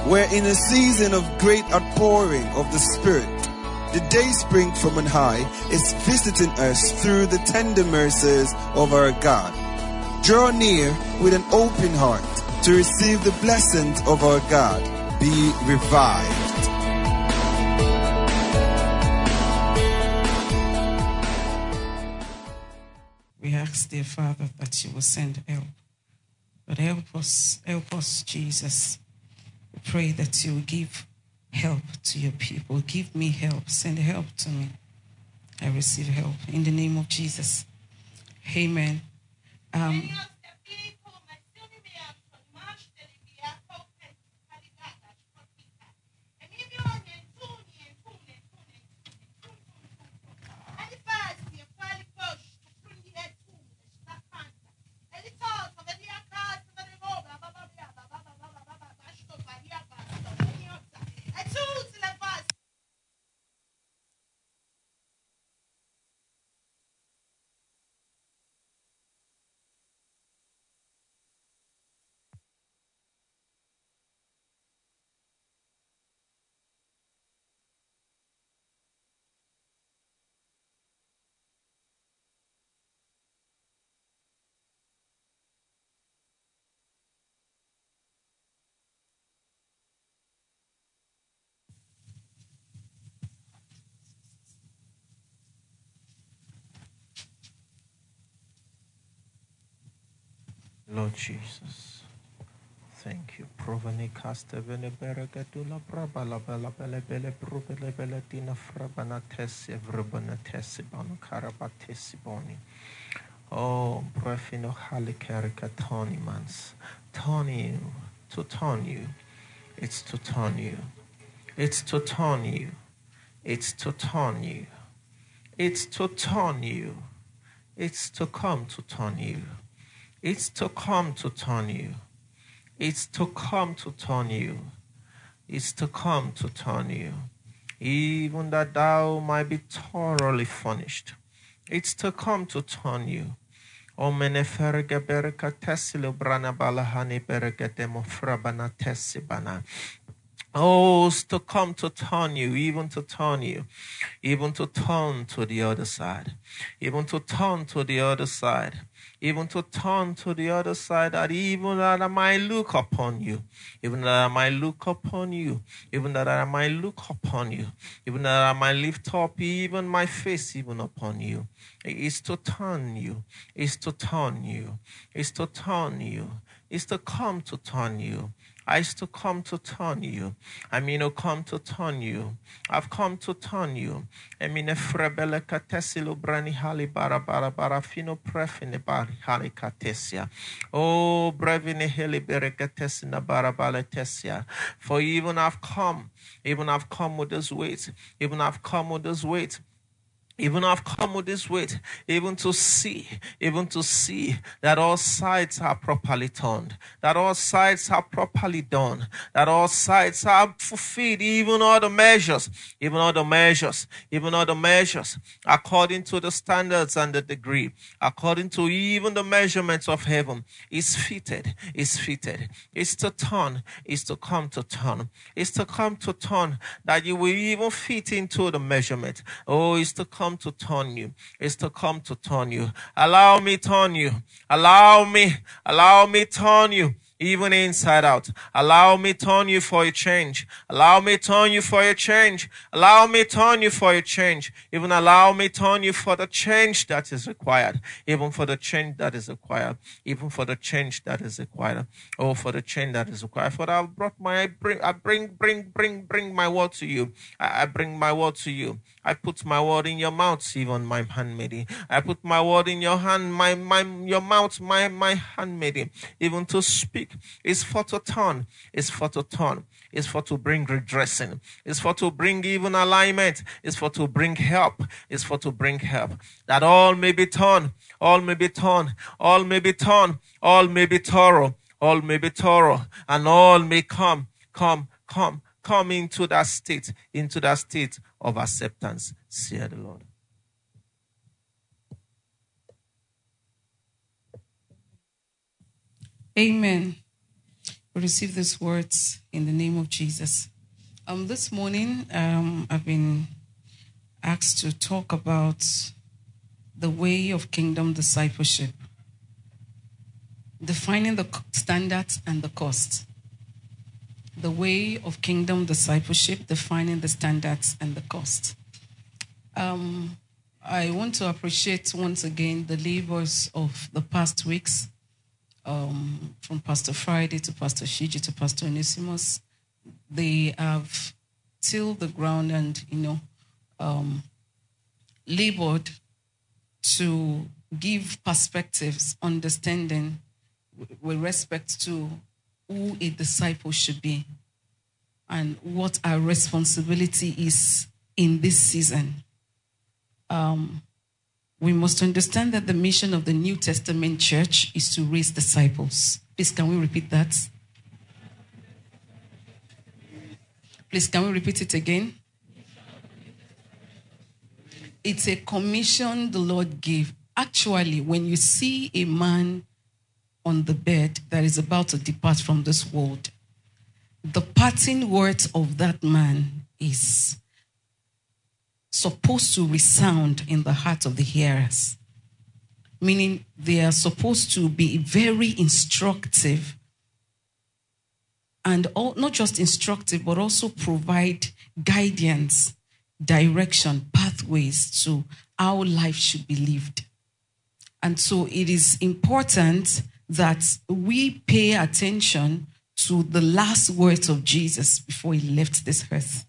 We're in a season of great outpouring of the Spirit. The day spring from on high is visiting us through the tender mercies of our God. Draw near with an open heart to receive the blessings of our God. Be revived. We ask, dear Father, that you will send help. But help us, Jesus. We pray that you will give help to your people. Give me help. Send help to me. I receive help in the name of Jesus. Amen. Lord Jesus, thank you. Proveni casta vene beregatula brabala bella belle belle brubele belle dina frabanatesi evrubanatesi bonu karabatesi boni. Oh, brefino halikarika tony mans. Turn you, to turn you. It's to turn you. It's to turn you. It's to turn you. It's to turn you. It's to come to turn you. It's to come to turn you. It's to come to turn you. It's to come to turn you. Even that thou might be thoroughly furnished. It's to come to turn you. O meneferga berka tesilo brana balahani berga demo frabana tesibana. Oh, it's to come to turn you, even to turn you, even to turn to the other side, even to turn to the other side, even to turn to the other side, that even that I might look upon you, even that I might look upon you, even that I might look upon you, even that I might lift up even my face even upon you. It's to turn you, it's to turn you, it's to turn you, it's to come to turn you. I used to come to turn you. I mean, to come to turn you. I've come to turn you. I mean, frebele katesilo brani hali bara bara bara fino prefine bari hali katesia. Oh, brevine heli berekatesina bara bara tesia. For even I've come with this weight. Even I've come with this weight. Even I've come with this weight, even to see that all sides are properly turned, that all sides are properly done, that all sides are fulfilled, even all the measures, according to the standards and the degree, according to even the measurements of heaven, is fitted. It's to turn, it's to come to turn, it's to come to turn, that you will even fit into the measurement. Oh, it's to come to turn you. It's to come to turn you. Allow me turn you. Allow me turn you. Even inside out. Allow me turn you for a change. Allow me turn you for a change. Allow me turn you for a change. Even allow me turn you for the change that is required. Even for the change that is required. Even for the change that is required. Oh, for the change that is required. For I bring my word to you. I bring my word to you. I put my word in your mouth, even my handmaiden. I put my word in your hand, your mouth, my handmaiden, even to speak. It's for to turn. It's for to turn. It's for to bring redressing. It's for to bring even alignment. It's for to bring help. It's for to bring help. That all may be turned. All may be turned. All may be turned. All may be thorough. All may be thorough. And all may come into that state of acceptance, said the Lord. Amen. Receive these words in the name of Jesus. This morning, I've been asked to talk about the way of kingdom discipleship, defining the standards and the cost. The way of kingdom discipleship, defining the standards and the cost. I want to appreciate once again the labors of the past weeks, from Pastor Friday to Pastor Shiji to Pastor Onesimus. They have tilled the ground and, labored to give perspectives, understanding with respect to who a disciple should be and what our responsibility is in this season. We must understand that the mission of the New Testament church is to raise disciples. Please, can we repeat that? Please, can we repeat it again? It's a commission the Lord gave. Actually, when you see a man on the bed that is about to depart from this world, the parting words of that man is supposed to resound in the heart of the hearers, meaning they are supposed to be very instructive, and not just instructive, but also provide guidance, direction, pathways to how life should be lived. And so it is important that we pay attention to the last words of Jesus before he left this earth.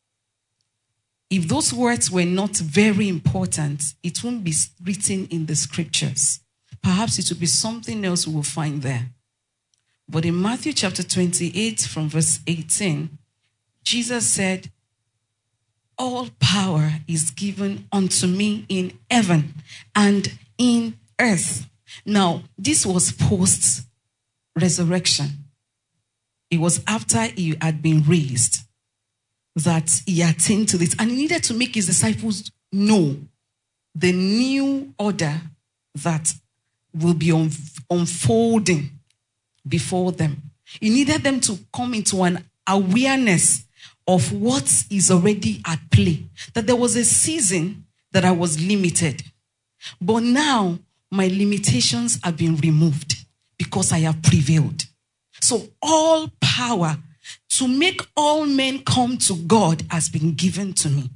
If those words were not very important, it won't be written in the scriptures. Perhaps it will be something else we will find there. But in Matthew chapter 28 from verse 18, Jesus said, "All power is given unto me in heaven and in earth." Now, this was post-resurrection. It was after he had been raised that he attained to this. And he needed to make his disciples know the new order that will be unfolding before them. He needed them to come into an awareness of what is already at play. That there was a season that I was limited. But now my limitations have been removed because I have prevailed. So all power to make all men come to God has been given to me.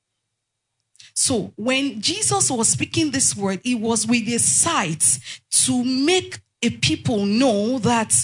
So when Jesus was speaking this word, it was with a sight to make a people know that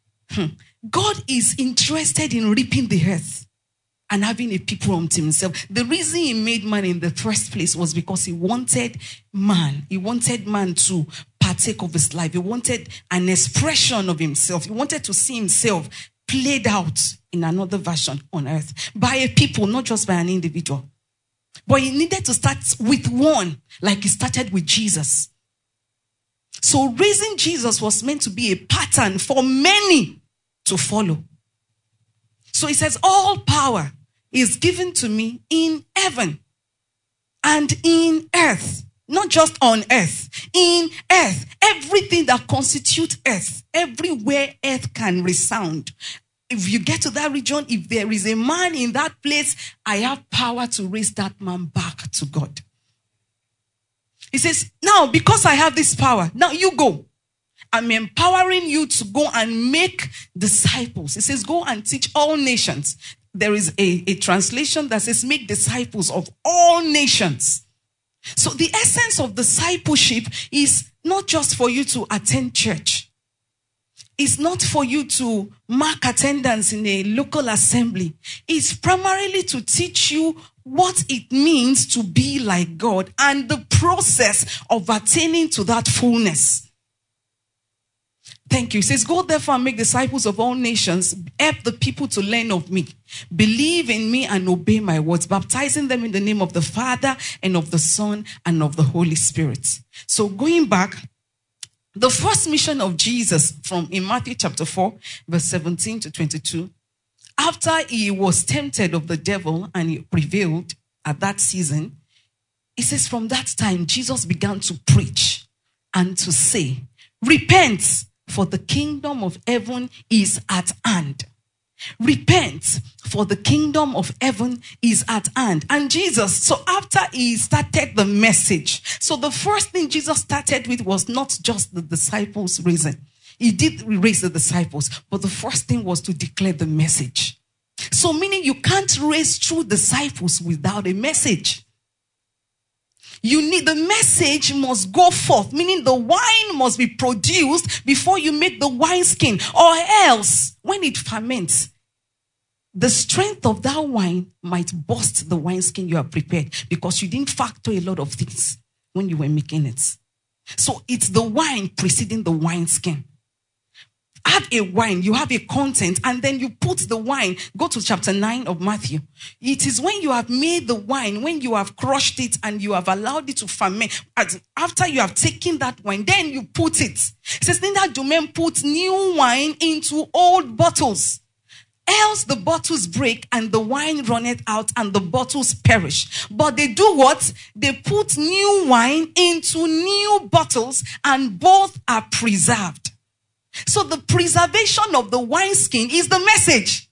God is interested in reaping the earth and having a people unto himself. The reason he made man in the first place was because he wanted man. He wanted man to partake of his life. He wanted an expression of himself. He wanted to see himself played out in another version on earth by a people, not just by an individual. But he needed to start with one, like he started with Jesus. So raising Jesus was meant to be a pattern for many to follow. So he says, all power is given to me in heaven and in earth. Not just on earth, in earth. Everything that constitutes earth, everywhere earth can resound. If you get to that region, if there is a man in that place, I have power to raise that man back to God. He says, now because I have this power, now you go. I'm empowering you to go and make disciples. He says, go and teach all nations. There is a translation that says, make disciples of all nations. So the essence of discipleship is not just for you to attend church. It's not for you to mark attendance in a local assembly. It's primarily to teach you what it means to be like God and the process of attaining to that fullness. Thank you. It says, go therefore and make disciples of all nations. Help the people to learn of me. Believe in me and obey my words, baptizing them in the name of the Father and of the Son and of the Holy Spirit. So going back, the first mission of Jesus in Matthew chapter 4, verse 17 to 22, after he was tempted of the devil and he prevailed at that season, it says from that time, Jesus began to preach and to say, repent for the kingdom of heaven is at hand. Repent, for the kingdom of heaven is at hand. And Jesus, so after he started the message, so the first thing Jesus started with was not just the disciples raising. He did raise the disciples, but the first thing was to declare the message. So meaning you can't raise true disciples without a message. You need, the message must go forth, meaning the wine must be produced before you make the wineskin, or else when it ferments, the strength of that wine might burst the wineskin you have prepared because you didn't factor a lot of things when you were making it. So it's the wine preceding the wineskin. Have a wine, you have a content, and then you put the wine. Go to chapter 9 of Matthew. It is when you have made the wine, when you have crushed it and you have allowed it to ferment. After you have taken that wine, then you put it. It says, neither do men put new wine into old bottles, else the bottles break and the wine runneth out and the bottles perish. But they do what? They put new wine into new bottles and both are preserved. So the preservation of the wineskin is the message.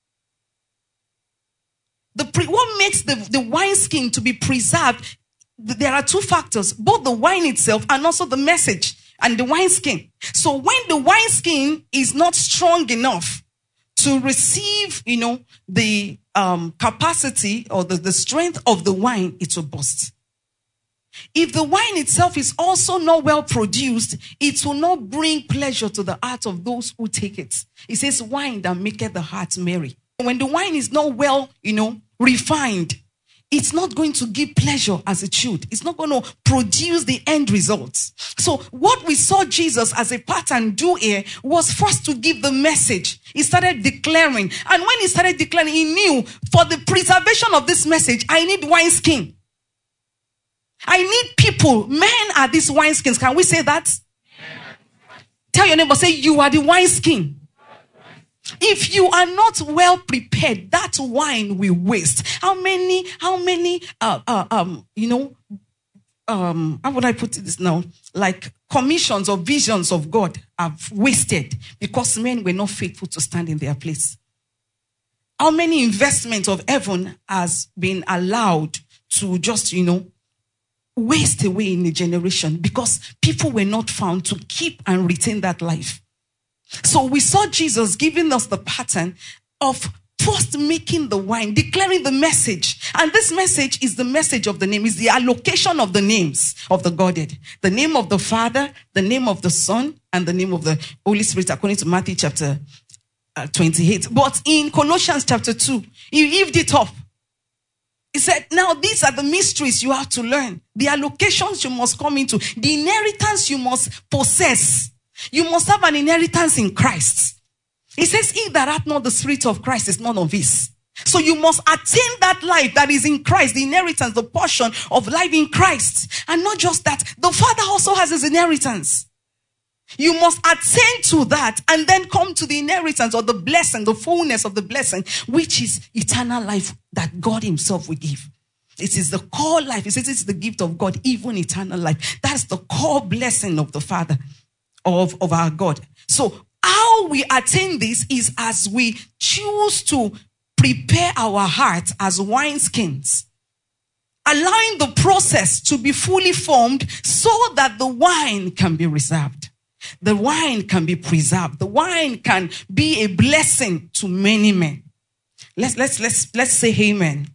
What makes the wineskin to be preserved? There are two factors, both the wine itself and also the message and the wineskin. So when the wineskin is not strong enough to receive, the capacity or the strength of the wine, it will burst. If the wine itself is also not well produced, it will not bring pleasure to the heart of those who take it. It says wine that maketh the heart merry. When the wine is not well, refined, it's not going to give pleasure as it should. It's not going to produce the end results. So what we saw Jesus as a pattern do here was first to give the message. He started declaring. And when he started declaring, he knew for the preservation of this message, I need wineskin. I need people. Men are these wineskins. Can we say that? Tell your neighbor, say, you are the wineskin. If you are not well prepared, that wine will waste. How many, how would I put this now? Like commissions or visions of God have wasted because men were not faithful to stand in their place. How many investments of heaven has been allowed to just, waste away in a generation because people were not found to keep and retain that life. So we saw Jesus giving us the pattern of first making the wine, declaring the message. And this message is the message of the name, is the allocation of the names of the Godhead. The name of the Father, the name of the Son, and the name of the Holy Spirit, according to Matthew chapter 28. But in Colossians chapter 2, he heaved it up. He said, now these are the mysteries you have to learn. The allocations you must come into. The inheritance you must possess. You must have an inheritance in Christ. He says, he that hath not the Spirit of Christ is none of his. So you must attain that life that is in Christ, the inheritance, the portion of life in Christ. And not just that, the Father also has his inheritance. You must attain to that and then come to the inheritance or the blessing, the fullness of the blessing, which is eternal life that God himself will give. It is the core life. It says it's the gift of God, even eternal life. That's the core blessing of the Father, of our God. So how we attain this is as we choose to prepare our hearts as wineskins, allowing the process to be fully formed so that the wine can be reserved. The wine can be preserved. The wine can be a blessing to many men. Let's say amen.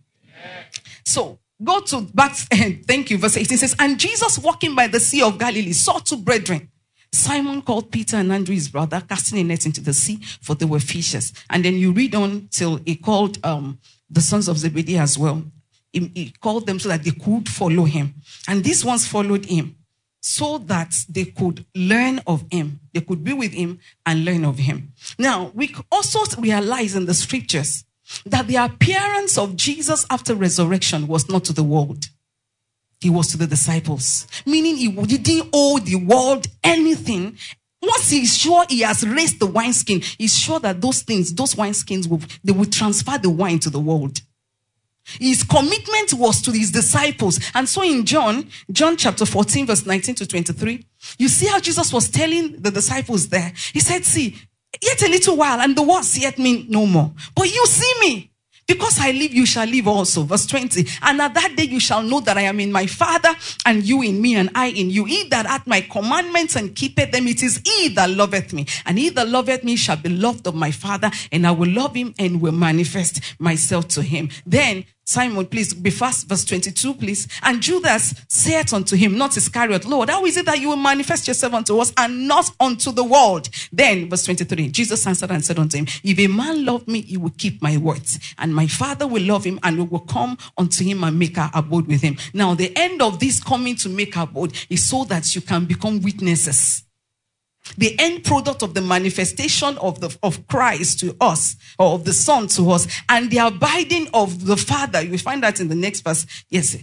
So go to back. Thank you. Verse 18 says, and Jesus walking by the sea of Galilee saw two brethren, Simon called Peter and Andrew his brother, casting a net into the sea, for they were fishers. And then you read on till he called the sons of Zebedee as well. He called them so that they could follow him. And these ones followed him, so that they could learn of him. They could be with him and learn of him. Now, we also realize in the scriptures that the appearance of Jesus after resurrection was not to the world. He was to the disciples. Meaning he didn't owe the world anything. Once he's sure he has raised the wineskin, he's sure that those wineskins will transfer the wine to the world. His commitment was to his disciples. And so in John chapter 14, verse 19 to 23, You see how Jesus was telling the disciples there? He said, see, yet a little while, and the world seeth me no more. But you see me. Because I live, you shall live also. Verse 20. And at that day you shall know that I am in my Father, and you in me, and I in you. He that hath my commandments and keepeth them, it is he that loveth me. And he that loveth me shall be loved of my Father, and I will love him and will manifest myself to him. Then Simon, please be fast. Verse 22, please. And Judas saith unto him, not Iscariot, Lord, how is it that you will manifest yourself unto us and not unto the world? Then, verse 23, Jesus answered and said unto him, if a man love me, he will keep my words. And my Father will love him, and we will come unto him and make our abode with him. Now, the end of this coming to make our abode is so that you can become witnesses. The end product of the manifestation of Christ to us, or of the Son to us, and the abiding of the Father. You will find that in the next verse. Yes,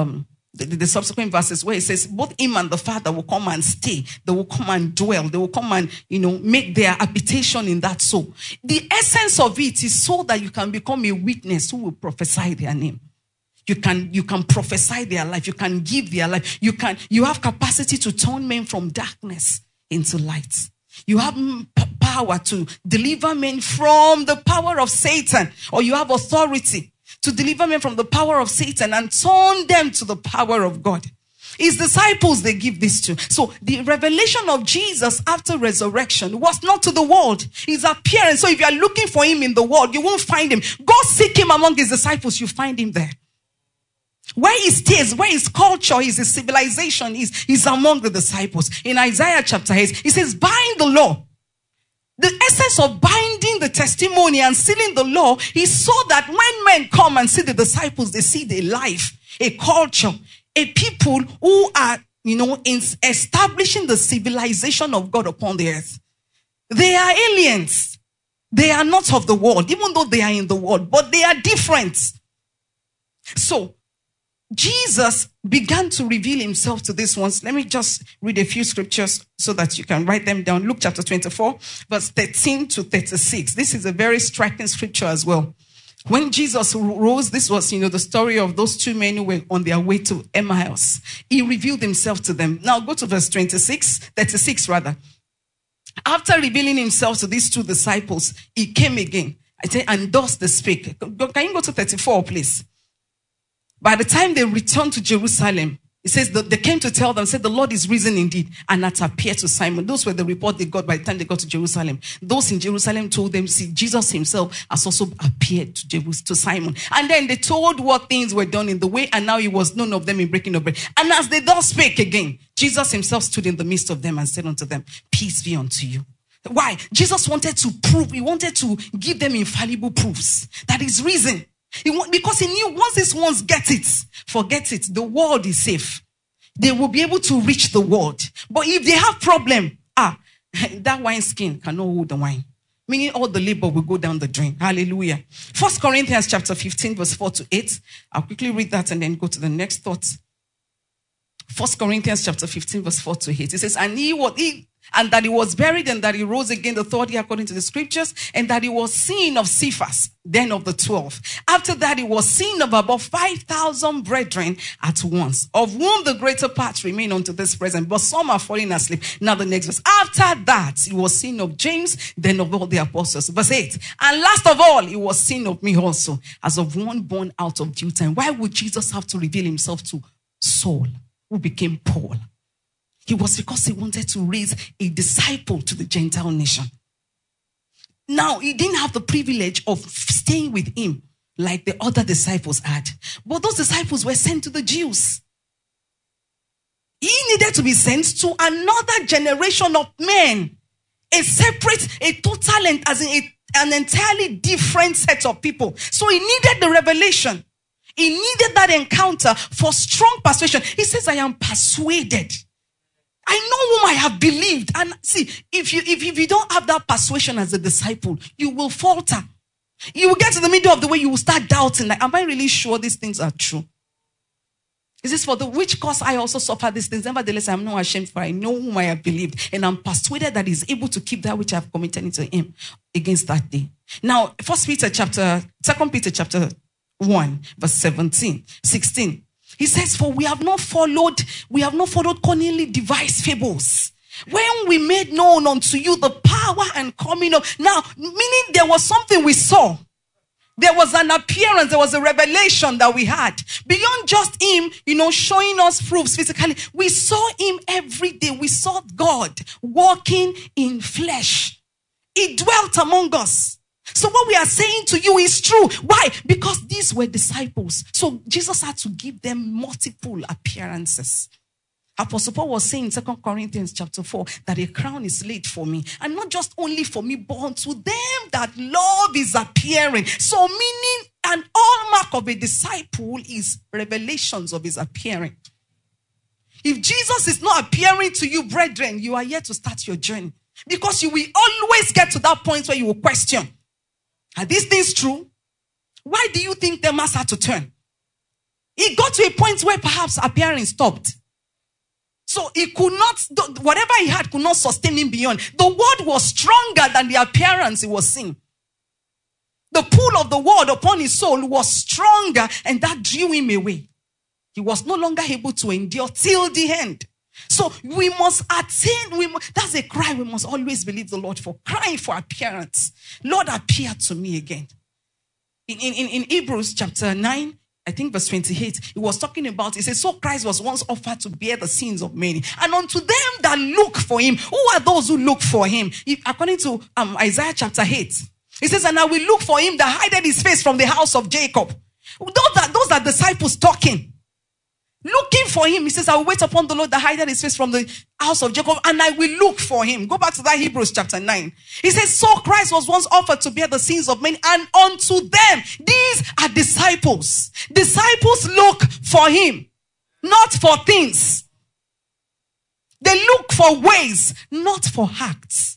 the subsequent verses where it says both him and the Father will come and stay. They will come and dwell. They will come and, make their habitation in that soul. The essence of it is so that you can become a witness who will prophesy their name. You can prophesy their life. You can give their life. You have capacity to turn men from darkness into light. You have power to deliver men from the power of Satan, or you have authority to deliver men from the power of Satan and turn them to the power of God. His disciples, they give this to. So the revelation of Jesus after resurrection was not to the world. His appearance. So if you are looking for him in the world, you won't find him. Go seek him among his disciples. You find him there. Where he stays, where his culture is, his civilization is among the disciples. In Isaiah chapter 8, he says, bind the law. The essence of binding the testimony and sealing the law is so that when men come and see the disciples, they see their life, a culture, a people who are, in establishing the civilization of God upon the earth. They are aliens. They are not of the world, even though they are in the world, but they are different. So, Jesus began to reveal himself to these ones. Let me just read a few scriptures so that you can write them down. Luke chapter 24, verse 13 to 36. This is a very striking scripture as well. When Jesus rose, this was, the story of those two men who were on their way to Emmaus. He revealed himself to them. Now go to verse 36 rather. After revealing himself to these two disciples, he came again. I say, and thus they spake. Can you go to 34, please? By the time they returned to Jerusalem, it says that they came to tell them, said the Lord is risen indeed, and that appeared to Simon. Those were the report they got by the time they got to Jerusalem. Those in Jerusalem told them, see, Jesus himself has also appeared to Simon. And then they told what things were done in the way, and now he was known of them in breaking of bread. And as they thus spake again, Jesus himself stood in the midst of them and said unto them, peace be unto you. Why? Jesus wanted to prove, he wanted to give them infallible proofs that is risen. Because he knew once these ones get it, forget it, the world is safe. They will be able to reach the world. But if they have problem, that wine skin cannot hold the wine. Meaning all the labor will go down the drain. Hallelujah. 1 Corinthians chapter 15 verse 4 to 8. I'll quickly read that and then go to the next thought. 1 Corinthians chapter 15 verse 4 to 8. It says, and that he was buried, and that he rose again the third day according to the scriptures, and that he was seen of Cephas, then of the 12. After that, he was seen of above 5,000 brethren at once, of whom the greater part remain unto this present, but some are falling asleep. Now the next verse. After that, he was seen of James, then of all the apostles. Verse 8. And last of all, he was seen of me also, as of one born out of due time. Why would Jesus have to reveal himself to Saul, who became Paul? It was because he wanted to raise a disciple to the Gentile nation. Now, he didn't have the privilege of staying with him like the other disciples had. But those disciples were sent to the Jews. He needed to be sent to another generation of men. A total, an entirely different set of people. So he needed the revelation. He needed that encounter for strong persuasion. He says, I am persuaded. I know whom I have believed. And see, if you don't have that persuasion as a disciple, you will falter. You will get to the middle of the way, you will start doubting. Like, am I really sure these things are true? Is this for the which cause I also suffer these things? Nevertheless, I am not ashamed, for I know whom I have believed. And I'm persuaded that he's able to keep that which I have committed into him against that day. Now, 2 Peter chapter 1, verse 16. He says, for we have not followed cunningly devised fables, when we made known unto you the power and coming of. Now, meaning there was something we saw. There was an appearance, there was a revelation that we had. Beyond just him, showing us proofs physically. We saw him every day. We saw God walking in flesh. He dwelt among us. So what we are saying to you is true. Why? Because these were disciples. So Jesus had to give them multiple appearances. Apostle Paul was saying in 2 Corinthians chapter 4 that a crown is laid for me. And not just only for me, but unto them that love is appearing. So meaning an hallmark of a disciple is revelations of his appearing. If Jesus is not appearing to you, brethren, you are yet to start your journey. Because you will always get to that point where you will question, are these things true? Why do you think the mass had to turn? It got to a point where perhaps appearing stopped. So he could not, whatever he had could not sustain him beyond. The word was stronger than the appearance he was seeing. The pull of the word upon his soul was stronger, and that drew him away. He was no longer able to endure till the end. So we must attain, that's a cry we must always believe the Lord for, crying for appearance. Lord, appear to me again. In Hebrews chapter 9, I think verse 28, it was talking about, it says, so Christ was once offered to bear the sins of many. And unto them that look for him. Who are those who look for him? According to Isaiah chapter 8, it says, and I will look for him that hideth his face from the house of Jacob. Those are disciples talking. Looking for him. He says, I will wait upon the Lord that hideth his face from the house of Jacob, and I will look for him. Go back to that Hebrews chapter 9. He says, so Christ was once offered to bear the sins of many, and unto them, these are disciples. Disciples look for him, not for things. They look for ways, not for acts.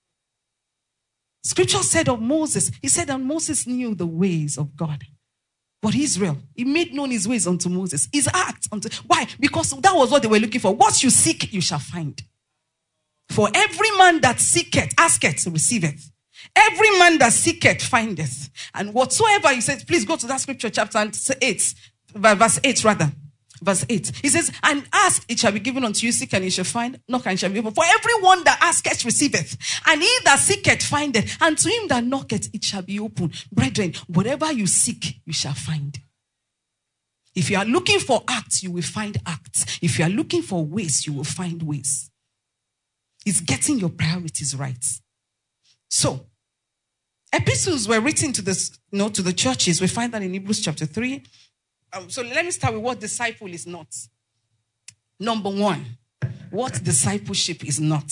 Scripture said of Moses, he said that Moses knew the ways of God. But Israel, he made known his ways unto Moses. His acts unto. Why? Because that was what they were looking for. What you seek, you shall find. For every man that seeketh, asketh, receiveth. Every man that seeketh, findeth. And whatsoever, he says, please go to that scripture, chapter 8, verse 8 rather. Verse 8. He says, and ask, it shall be given unto you, seek and you shall find, knock and it shall be opened. For everyone that asketh, receiveth. And he that seeketh, findeth. And to him that knocketh, it shall be opened. Brethren, whatever you seek, you shall find. If you are looking for acts, you will find acts. If you are looking for ways, you will find ways. It's getting your priorities right. So, epistles were written to the churches. We find that in Hebrews chapter 3. So let me start with what disciple is not. Number one, what discipleship is not.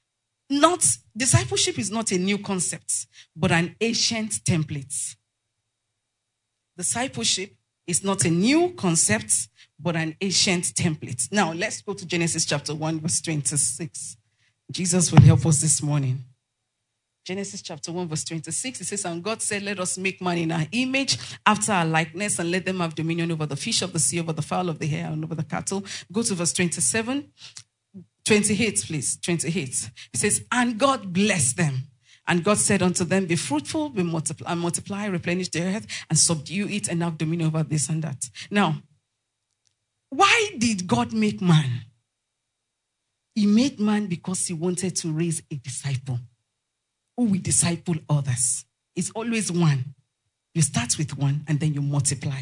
Discipleship is not a new concept, but an ancient template. Discipleship is not a new concept, but an ancient template. Now, let's go to Genesis chapter 1, verse 26. Jesus will help us this morning. Genesis chapter 1, verse 26, it says, and God said, let us make man in our image, after our likeness, and let them have dominion over the fish of the sea, over the fowl of the air, and over the cattle. Go to verse 28, please. 28. It says, and God blessed them. And God said unto them, be fruitful, be multiply, replenish the earth, and subdue it, and have dominion over this and that. Now, why did God make man? He made man because he wanted to raise a disciple who will disciple others. It's always one. You start with one and then you multiply.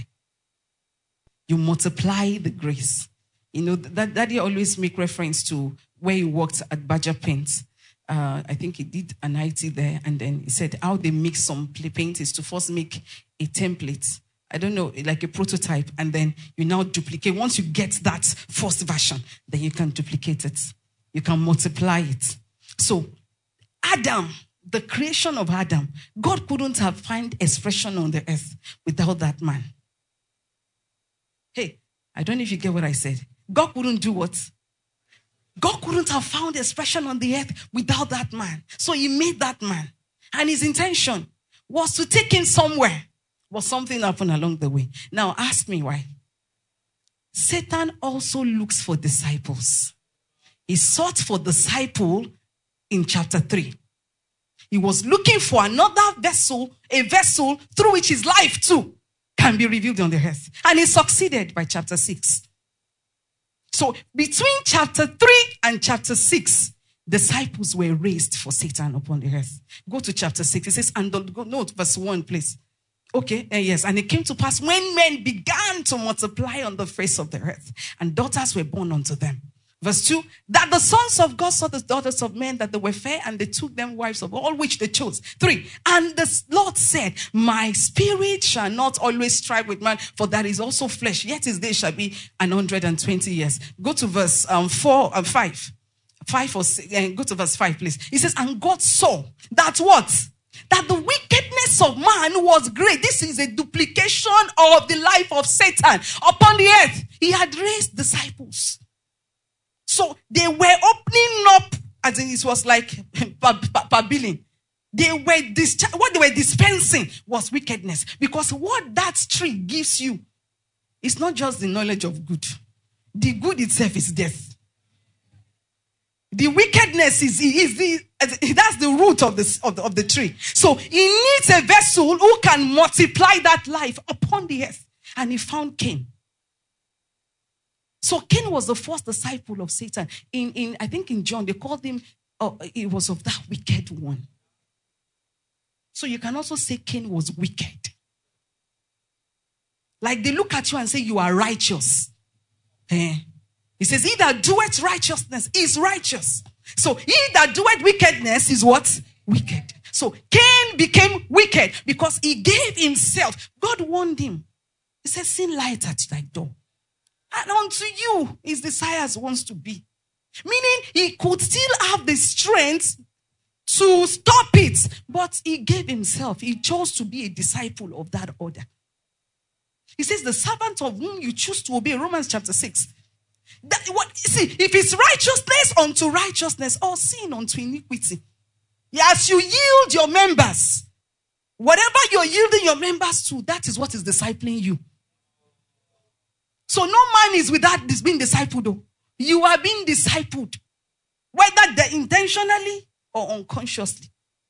You multiply the grace. Daddy always make reference to where he worked at Badger Paint. I think he did an IT there, and then he said how they make some paint is to first make a template. I don't know, like a prototype, and then you now duplicate. Once you get that first version, then you can duplicate it. You can multiply it. So, Adam, the creation of Adam, God couldn't have found expression on the earth without that man. Hey, I don't know if you get what I said. God couldn't do what? God couldn't have found expression on the earth without that man. So he made that man. And his intention was to take him somewhere. But something happened along the way. Now ask me why. Satan also looks for disciples. He sought for disciple in chapter 3. He was looking for another vessel, a vessel through which his life too can be revealed on the earth. And he succeeded by chapter 6. So between chapter 3 and chapter 6, disciples were raised for Satan upon the earth. Go to chapter 6. It says, and note verse 1, please. Okay, yes. And it came to pass when men began to multiply on the face of the earth, and daughters were born unto them. Verse 2, that the sons of God saw the daughters of men, that they were fair, and they took them wives of all which they chose. 3, and the Lord said, my spirit shall not always strive with man, for that is also flesh, yet his day shall be 120 years. Go to verse 4 and 5. 5 or 6, and go to verse 5, please. It says, and God saw that what? That the wickedness of man was great. This is a duplication of the life of Satan upon the earth. He had raised disciples. So they were opening up, as in it was like billing. What they were dispensing was wickedness. Because what that tree gives you is not just the knowledge of good. The good itself is death. The wickedness that's the root of the tree. So he needs a vessel who can multiply that life upon the earth. And he found Cain. So Cain was the first disciple of Satan. I think in John, they called him, it was of that wicked one. So you can also say Cain was wicked. Like they look at you and say, you are righteous. He says, he that doeth righteousness is righteous. So he that doeth wickedness is what? Wicked. So Cain became wicked because he gave himself. God warned him. He said, sin light at thy door. And unto you his desires wants to be. Meaning he could still have the strength to stop it. But he gave himself. He chose to be a disciple of that order. He says, the servant of whom you choose to obey. Romans chapter 6. If it's righteousness unto righteousness or sin unto iniquity. As you yield your members, whatever you're yielding your members to, that is what is discipling you. So no man is without this being discipled though. You are being discipled. Whether intentionally or unconsciously.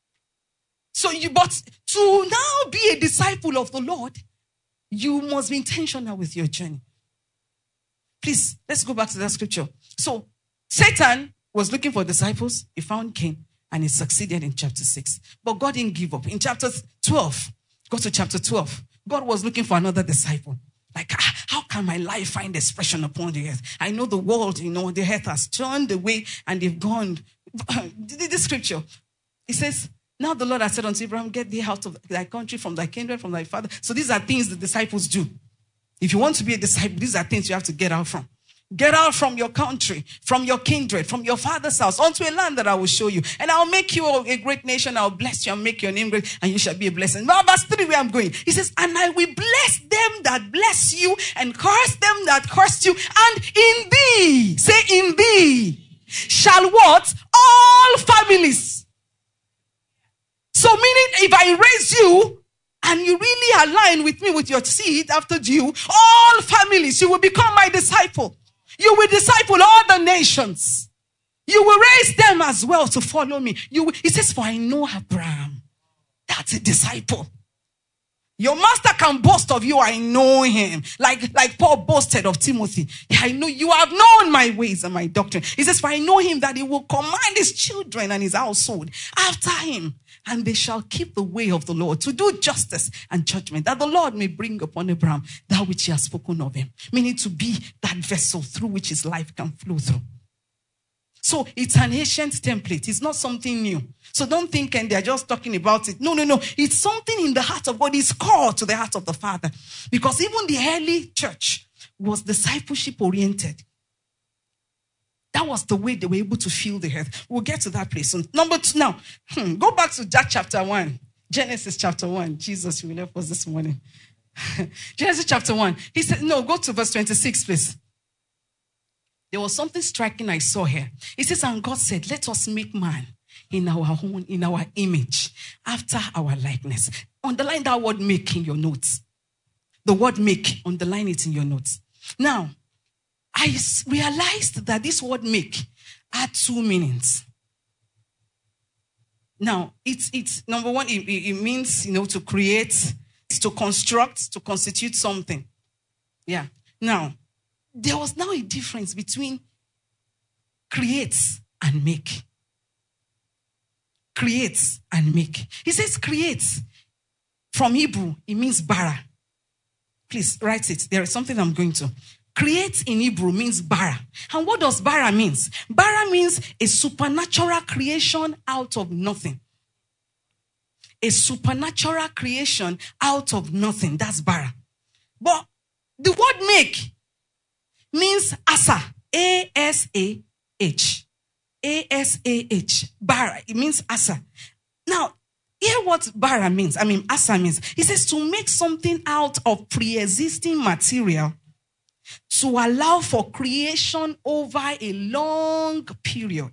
But to now be a disciple of the Lord, you must be intentional with your journey. Please, let's go back to that scripture. So, Satan was looking for disciples. He found Cain, and he succeeded in chapter 6. But God didn't give up. In chapter 12, go to chapter 12. God was looking for another disciple. Like, how can my life find expression upon the earth? I know the world, the earth has turned away, and they've gone. This scripture, it says, now the Lord has said unto Abraham, get thee out of thy country, from thy kindred, from thy father. So these are things the disciples do. If you want to be a disciple, these are things you have to get out from. Get out from your country, from your kindred, from your father's house, onto a land that I will show you. And I'll make you a great nation. I'll bless you and make your name great, and you shall be a blessing. Now, verse 3, where I'm going. He says, and I will bless them that bless you, and curse them that curse you. And in thee, say in thee, shall what? All families. So meaning, if I raise you, and you really align with me, with your seed after you, all families, you will become my disciple. You will disciple all the nations. You will raise them as well to follow me. He says, for I know Abraham. That's a disciple. Your master can boast of you. I know him. Like Paul boasted of Timothy. I know you have known my ways and my doctrine. He says, for I know him that he will command his children and his household after him. And they shall keep the way of the Lord to do justice and judgment, that the Lord may bring upon Abraham that which he has spoken of him. Meaning to be that vessel through which his life can flow through. So it's an ancient template. It's not something new. So don't think and they're just talking about it. No. It's something in the heart of God. It's core to the heart of the Father. Because even the early church was discipleship oriented. That was the way they were able to fill the earth. We'll get to that place soon. Number 2 now. Go back to that chapter 1. Genesis chapter 1. Jesus, you will help us this morning. Genesis chapter 1. He said, no, go to verse 26, please. There was something striking I saw here. He says, and God said, let us make man in our image, after our likeness. Underline that word make in your notes. The word make, underline it in your notes. Now, I realized that this word make had 2 meanings. Now, it's number one, it means, to create to construct, to constitute something. Yeah. Now, there was now a difference between create and make. Create and make. He says create. From Hebrew, it means bara. Please write it. There is something I'm going to. Create in Hebrew means bara. And what does bara means? Bara means a supernatural creation out of nothing. A supernatural creation out of nothing. That's bara. But the word make means asa. A-S-A-H. A-S-A-H. Bara. It means asa. Now, hear what bara means. Asa means. He says to make something out of pre-existing material to allow for creation over a long period.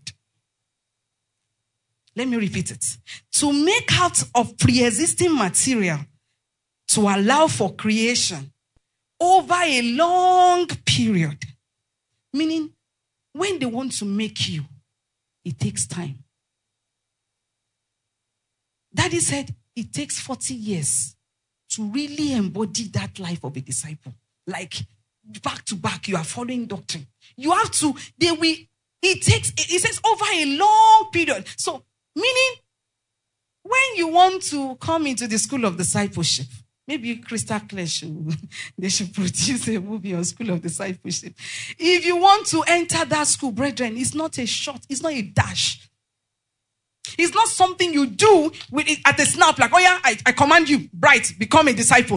Let me repeat it. To make out of pre-existing material to allow for creation over a long period. Meaning, when they want to make you, it takes time. Daddy said it takes 40 years to really embody that life of a disciple. Like, back to back, you are following doctrine. You have to, it says over a long period. So, meaning, when you want to come into the school of discipleship, maybe Crystal Clear they should produce a movie on school of discipleship. If you want to enter that school, brethren, it's not a shot, it's not a dash. It's not something you do with it at a snap, like, oh yeah, I command you, Bright, become a disciple.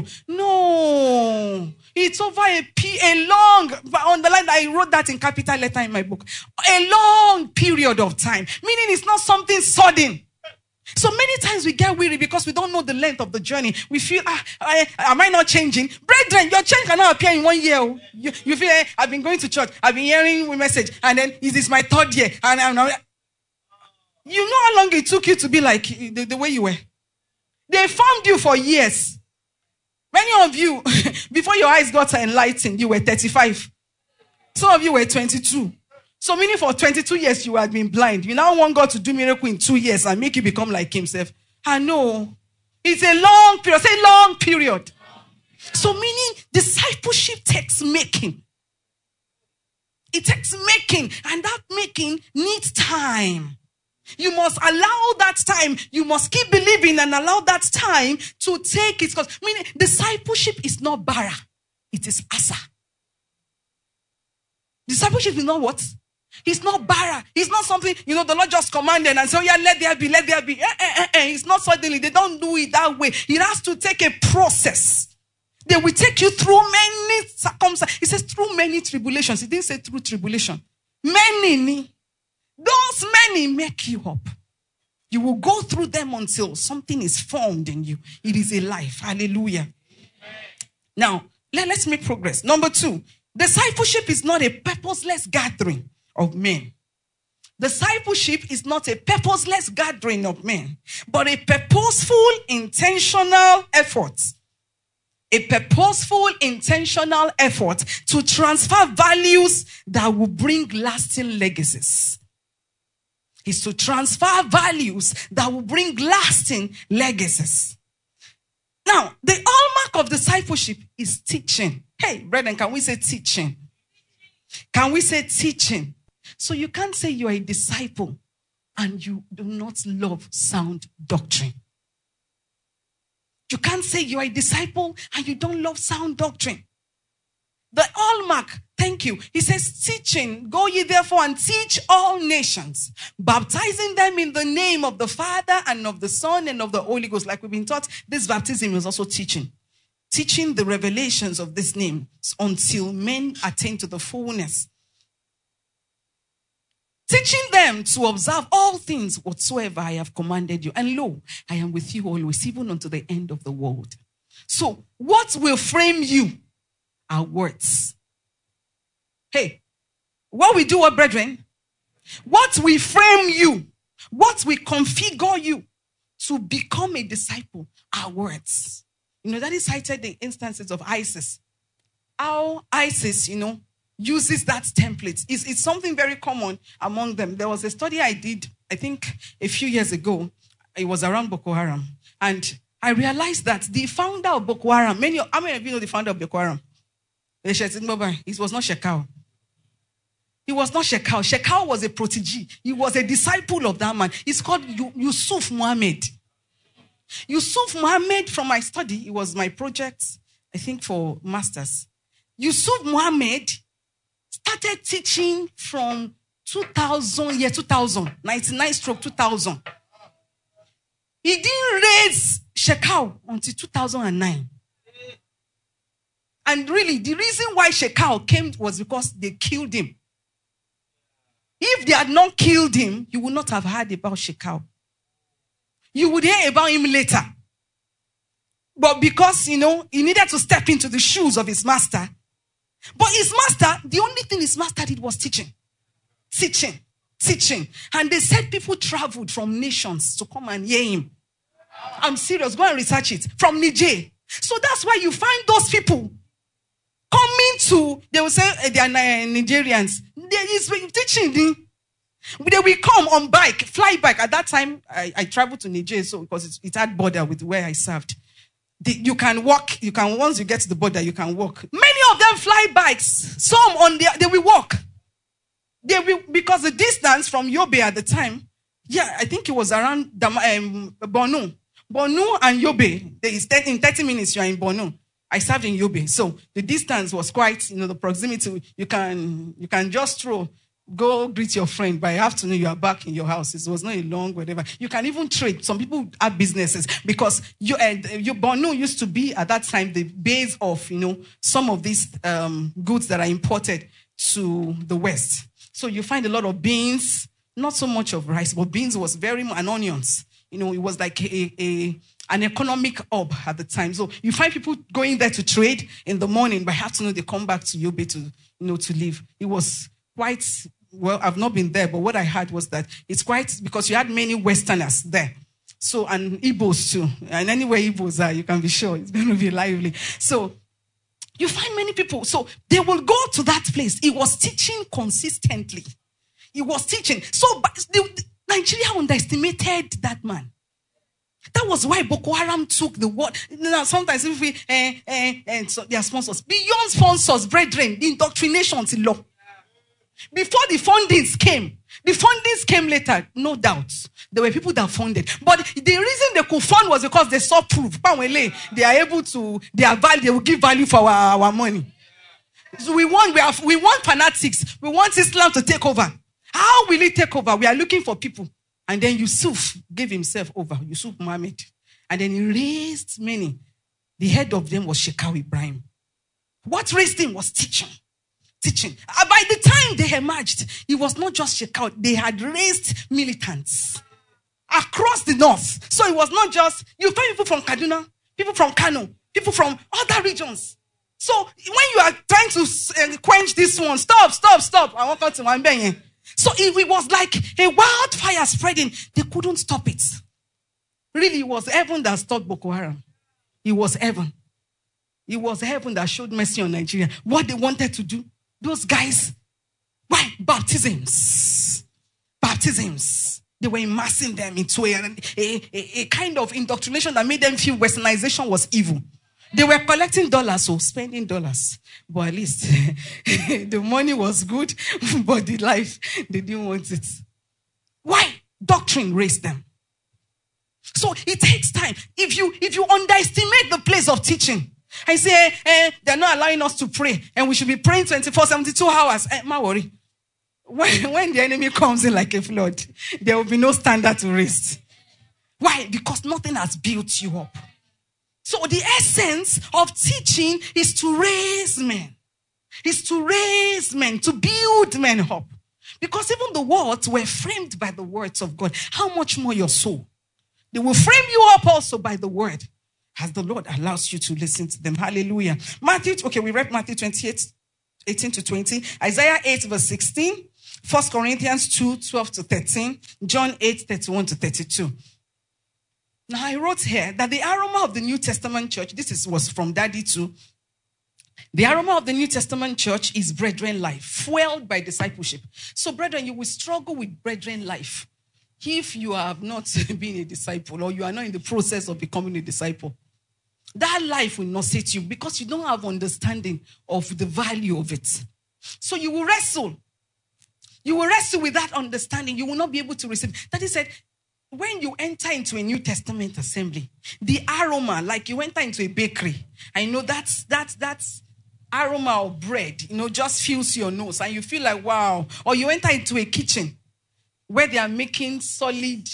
No. It's over a long, on the line, I wrote that in capital letter in my book, a long period of time. Meaning it's not something sudden. So many times we get weary because we don't know the length of the journey. We feel, am I not changing? Brethren, your change cannot appear in 1 year. You feel, I've been going to church, I've been hearing a message, and then is this my 3rd year? And you know how long it took you to be like the way you were. They formed you for years. Many of you, before your eyes got enlightened, you were 35. Some of you were 22. So meaning for 22 years you had been blind. You now want God to do miracle in 2 years and make you become like himself. I know. It's a long period. Say long period. So meaning discipleship takes making. It takes making. And that making needs time. You must allow that time. You must keep believing and allow that time to take its course. Meaning, discipleship is not bara. It is asa. Discipleship is not what? It's not bara. It's not something, the Lord just commanded and said, oh yeah, let there be, let there be. It's not suddenly. They don't do it that way. It has to take a process. They will take you through many circumstances. It says through many tribulations. It didn't say through tribulation. Many. Those many make you up. You will go through them until something is formed in you. It is a life. Hallelujah. Now, let's make progress. Number 2, discipleship is not a purposeless gathering of men. Discipleship is not a purposeless gathering of men, but a purposeful, intentional effort. A purposeful, intentional effort to transfer values that will bring lasting legacies. Is to transfer values that will bring lasting legacies. Now, the hallmark of discipleship is teaching. Hey, brethren, can we say teaching? Can we say teaching? So you can't say you are a disciple and you do not love sound doctrine. You can't say you are a disciple and you don't love sound doctrine. The hallmark, thank you. He says, teaching, go ye therefore and teach all nations, baptizing them in the name of the Father and of the Son and of the Holy Ghost. Like we've been taught, this baptism is also teaching. Teaching the revelations of this name until men attain to the fullness. Teaching them to observe all things whatsoever I have commanded you. And lo, I am with you always, even unto the end of the world. So, what will frame you? Our words. Hey, what we do, what brethren? What we frame you, what we configure you to become a disciple, our words. That is cited the instances of ISIS. How ISIS, uses that template. It's something very common among them. There was a study I did, I think, a few years ago. It was around Boko Haram. And I realized that the founder of Boko Haram, how many of you know the founder of Boko Haram? It was not Shekau. He was not Shekau. Shekau was a protege. He was a disciple of that man. It's called Yusuf Muhammad. Yusuf Muhammad, from my study, it was my project, I think, for masters. Yusuf Muhammad started teaching from 99/2000. He didn't raise Shekau until 2009. And really, the reason why Shekau came was because they killed him. If they had not killed him, you would not have heard about Shekau. You would hear about him later. But because, he needed to step into the shoes of his master. But his master, the only thing his master did was teaching. Teaching. And they said people traveled from nations to come and hear him. I'm serious. Go and research it. From Niger. So that's why you find those people coming to, they will say they are Nigerians. He's teaching them. They will come on bike, fly bike. At that time, I traveled to Niger, so because it had border with where I served. You can walk. Once you get to the border, you can walk. Many of them fly bikes. Some they will walk. Because the distance from Yobe at the time, I think it was around Borno. Borno and Yobe, in 30 minutes you are in Borno. I served in Yobe, so the distance was quite, the proximity. You can just go greet your friend. By afternoon, you are back in your house. It was not a long whatever. You can even trade. Some people have businesses because Borno used to be at that time the base of some of these goods that are imported to the West. So you find a lot of beans, not so much of rice, but beans was and onions. It was like an economic hub at the time. So you find people going there to trade in the morning. By afternoon, they come back to Yobe to live. It was quite, well, I've not been there, but what I heard was that it's quite, because you had many Westerners there. So, and Igbos too. And anywhere Igbos are, you can be sure it's going to be lively. So, you find many people. So, they will go to that place. He was teaching consistently. He was teaching. So, Nigeria underestimated that man. That was why Boko Haram took the word. Sometimes if so their sponsors, beyond sponsors, brethren, the indoctrinations in law. Before the fundings came later, no doubt. There were people that funded. But the reason they could fund was because they saw proof. They are able to, they will give value for our money. So we want fanatics. We want Islam to take over. How will it take over? We are looking for people. And then Yusuf gave himself over, Yusuf Muhammad. And then he raised many. The head of them was Shekau Ibrahim. What raised him was teaching. By the time they emerged, it was not just Shekau. They had raised militants across the north. So it was not just, you find people from Kaduna, people from Kano, people from other regions. So when you are trying to quench this one, stop. I want to come to Wambenye. So it was like a wildfire spreading. They couldn't stop it. Really, it was heaven that stopped Boko Haram. It was heaven. It was heaven that showed mercy on Nigeria. What they wanted to do, those guys, why? Baptisms. They were immersing them into a kind of indoctrination that made them feel westernization was evil. They were collecting dollars, so spending dollars. But at least the money was good, but the life, they didn't want it. Why? Doctrine raised them. So it takes time. If you underestimate the place of teaching, I say, they're not allowing us to pray, and we should be praying 72 hours. Ma worry. When the enemy comes in like a flood, there will be no standard to raise. Why? Because nothing has built you up. So the essence of teaching is to raise men. To build men up. Because even the words were framed by the words of God. How much more your soul? They will frame you up also by the word, as the Lord allows you to listen to them. Hallelujah. We read Matthew 28, 18 to 20. Isaiah 8 verse 16. 1 Corinthians 2, 12 to 13. John 8, 31 to 32. Now, I wrote here that the aroma of the New Testament church, was from Daddy too. The aroma of the New Testament church is brethren life, fueled by discipleship. So, brethren, you will struggle with brethren life. if you have not been a disciple or you are not in the process of becoming a disciple, that life will not sate you because you don't have understanding of the value of it. So you will wrestle. You will wrestle with that understanding. You will not be able to receive. That is said, when you enter into a New Testament assembly, the aroma, like you enter into a bakery, I know that's aroma of bread, just fills your nose and you feel like, wow. Or you enter into a kitchen where they are making solid,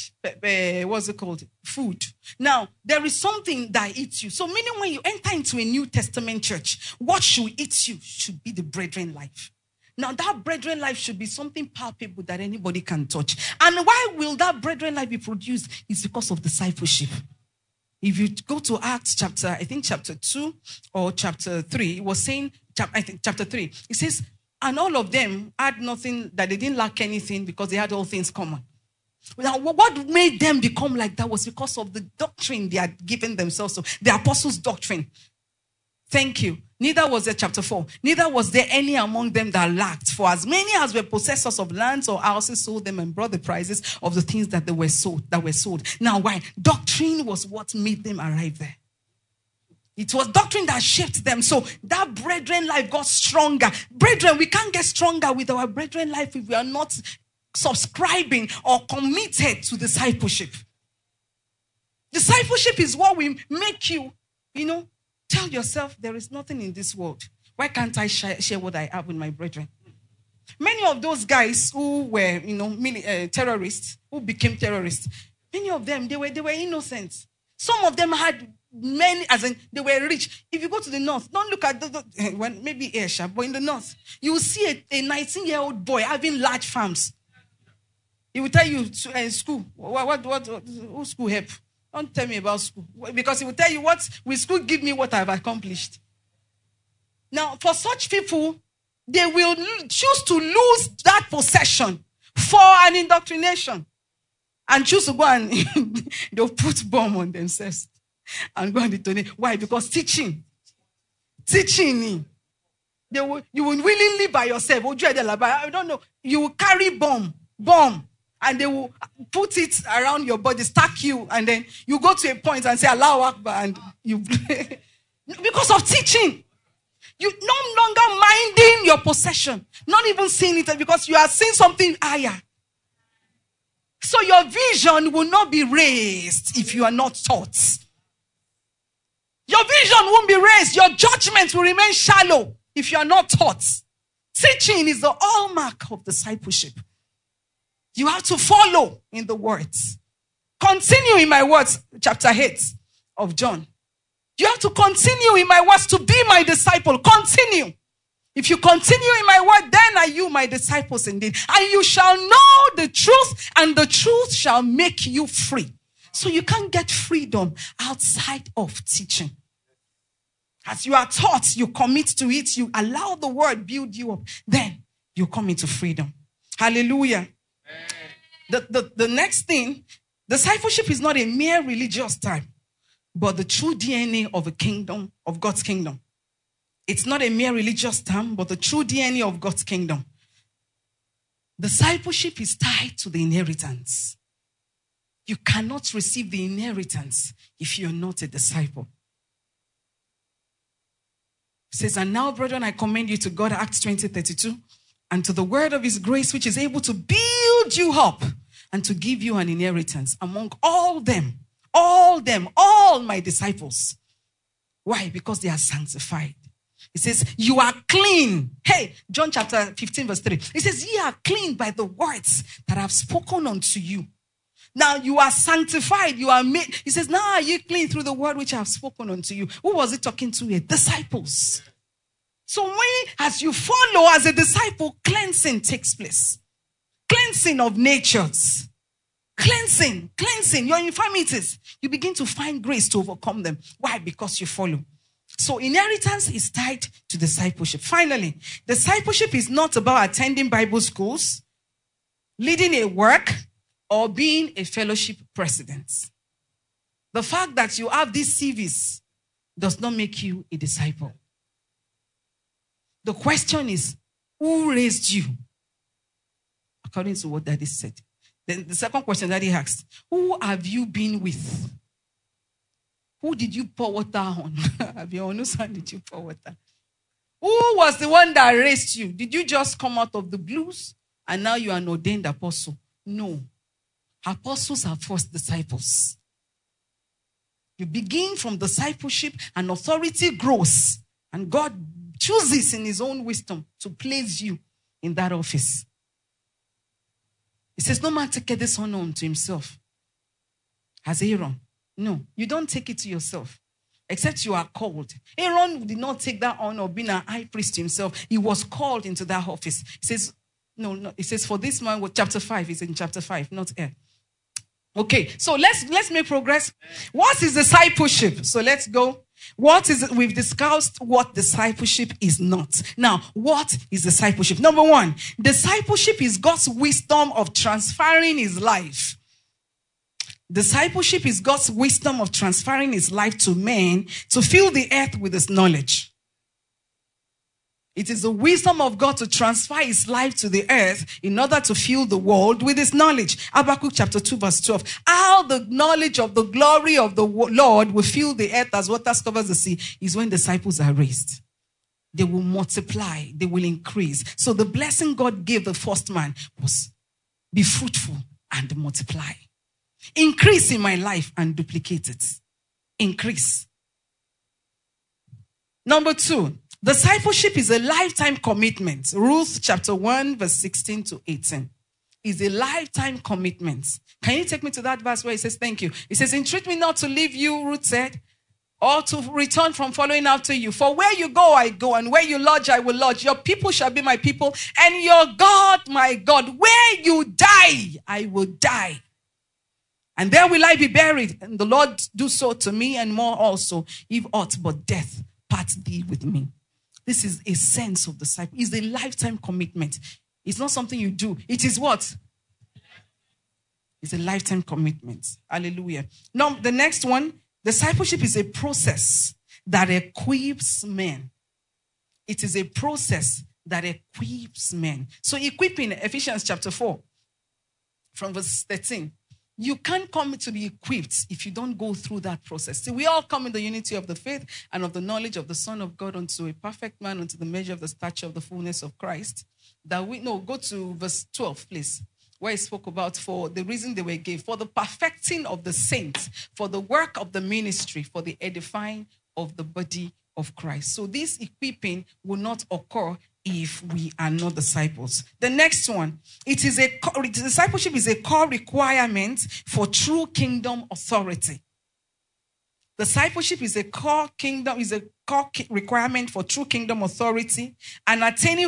food. Now, there is something that eats you. So meaning when you enter into a New Testament church, what should eat you should be the brethren life. Now, that brethren life should be something palpable that anybody can touch. And why will that brethren life be produced? It's because of discipleship. If you go to Acts chapter 2 or chapter 3, it was saying, I think chapter 3, it says, and all of them had nothing, that they didn't lack anything because they had all things common. Now, what made them become like that was because of the doctrine they had given themselves to, the apostles' doctrine. Thank you. Neither was there, chapter 4, neither was there any among them that lacked. For as many as were possessors of lands or houses sold them and brought the prices of the things that were sold. Now, why? Doctrine was what made them arrive there. It was doctrine that shaped them. So that brethren life got stronger. Brethren, we can't get stronger with our brethren life if we are not subscribing or committed to discipleship. Discipleship is what will make you, tell yourself there is nothing in this world. Why can't I share what I have with my brethren? Many of those guys who were, terrorists, who became terrorists, many of them, they were innocent. Some of them had many, as in they were rich. If you go to the north, don't look at maybe Asia, but in the north, you will see a 19-year-old boy having large farms. He will tell you school. Who school help? Don't tell me about school. Because he will tell you, what will school give me what I've accomplished? Now, for such people, they will choose to lose that possession for an indoctrination. And choose to go and they'll put bomb on themselves. And go and detonate. Why? Because teaching. You will willingly by yourself. I don't know. You will carry bomb. And they will put it around your body, stack you, and then you go to a point and say, Allahu Akbar, and you because of teaching. You no longer minding your possession, not even seeing it, because you are seeing something higher. So your vision will not be raised if you are not taught. Your vision won't be raised. Your judgment will remain shallow if you are not taught. Teaching is the hallmark of discipleship. You have to follow in the words. Continue in my words, chapter 8 of John. You have to continue in my words to be my disciple. Continue. If you continue in my word, then are you my disciples indeed. And you shall know the truth, and the truth shall make you free. So you can't get freedom outside of teaching. As you are taught, you commit to it, you allow the word build you up, then you come into freedom. Hallelujah. The next thing, discipleship is not a mere religious type, but the true DNA of a kingdom, of God's kingdom. It's not a mere religious term, but the true DNA of God's kingdom. Discipleship is tied to the inheritance. You cannot receive the inheritance if you're not a disciple. It says, and now, brethren, I commend you to God, Acts 20:32, and to the word of his grace, which is able to build you up and to give you an inheritance among all my disciples. Why? Because they are sanctified. It says, you are clean. Hey, John chapter 15 verse 3. It says, ye are clean by the words that I have spoken unto you. Now you are sanctified. You are made. He says, now are you clean through the word which I have spoken unto you. Who was it talking to here? Disciples. So as you follow as a disciple, cleansing takes place. Cleansing of natures. Cleansing your infirmities. You begin to find grace to overcome them. Why? Because you follow. So inheritance is tied to discipleship. Finally, discipleship is not about attending Bible schools, leading a work, or being a fellowship president. The fact that you have these CVs does not make you a disciple. The question is, who raised you? According to what Daddy said. Then the second question that he asked, who have you been with? Who did you pour water on? Have you understand? Did you pour water? Who was the one that raised you? Did you just come out of the blues and now you are an ordained apostle? No. Apostles are first disciples. You begin from discipleship and authority grows. And God chooses in his own wisdom to place you in that office. He says, no man take this honor unto himself. As Aaron. No, you don't take it to yourself. Except you are called. Aaron did not take that honor of being an high priest himself. He was called into that office. He says, no. He says, for this man, chapter 5. It's in chapter 5, not here. Okay, so let's make progress. What is discipleship? So let's go. We've discussed what discipleship is not. Now, what is discipleship? Number one, discipleship is God's wisdom of transferring his life. Discipleship is God's wisdom of transferring his life to men to fill the earth with his knowledge. It is the wisdom of God to transfer his life to the earth in order to fill the world with his knowledge. Habakkuk chapter 2 verse 12. How the knowledge of the glory of the Lord will fill the earth as waters covers the sea is when disciples are raised. They will multiply. They will increase. So the blessing God gave the first man was be fruitful and multiply. Increase in my life and duplicate it. Increase. Number 2. Discipleship is a lifetime commitment. Ruth chapter 1 verse 16 to 18 is a lifetime commitment. Can you take me to that verse where it says, thank you. It says, entreat me not to leave you, Ruth said, or to return from following after you. For where you go, I go, and where you lodge, I will lodge. Your people shall be my people, and your God, my God. Where you die, I will die. And there will I be buried. And the Lord do so to me, and more also, if aught but death part thee with me. This is a sense of disciple. It's a lifetime commitment. It's not something you do. It is what? It's a lifetime commitment. Hallelujah. Now, the next one, discipleship is a process that equips men. It is a process that equips men. So equipping, Ephesians chapter 4, from verse 13. You can't come to be equipped if you don't go through that process. See, we all come in the unity of the faith and of the knowledge of the Son of God unto a perfect man, unto the measure of the stature of the fullness of Christ. Go to verse 12, please, where he spoke about for the reason they were gave, for the perfecting of the saints, for the work of the ministry, for the edifying of the body of Christ. So this equipping will not occur if we are not disciples. The next one, discipleship is a core requirement for true kingdom authority. Discipleship is a core requirement for true kingdom authority and attaining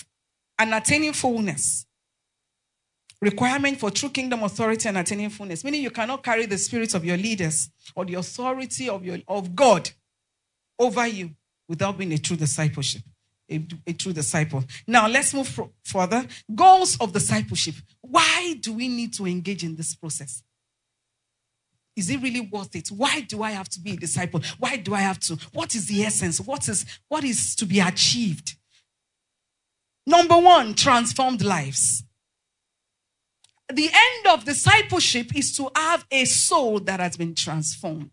fullness. Requirement for true kingdom authority and attaining fullness. Meaning you cannot carry the spirit of your leaders or the authority of God over you without being a true discipleship. A true disciple. Now, let's move further. Goals of discipleship. Why do we need to engage in this process? Is it really worth it? Why do I have to be a disciple? Why do I have to? What is the essence? What is to be achieved? Number one, transformed lives. The end of discipleship is to have a soul that has been transformed.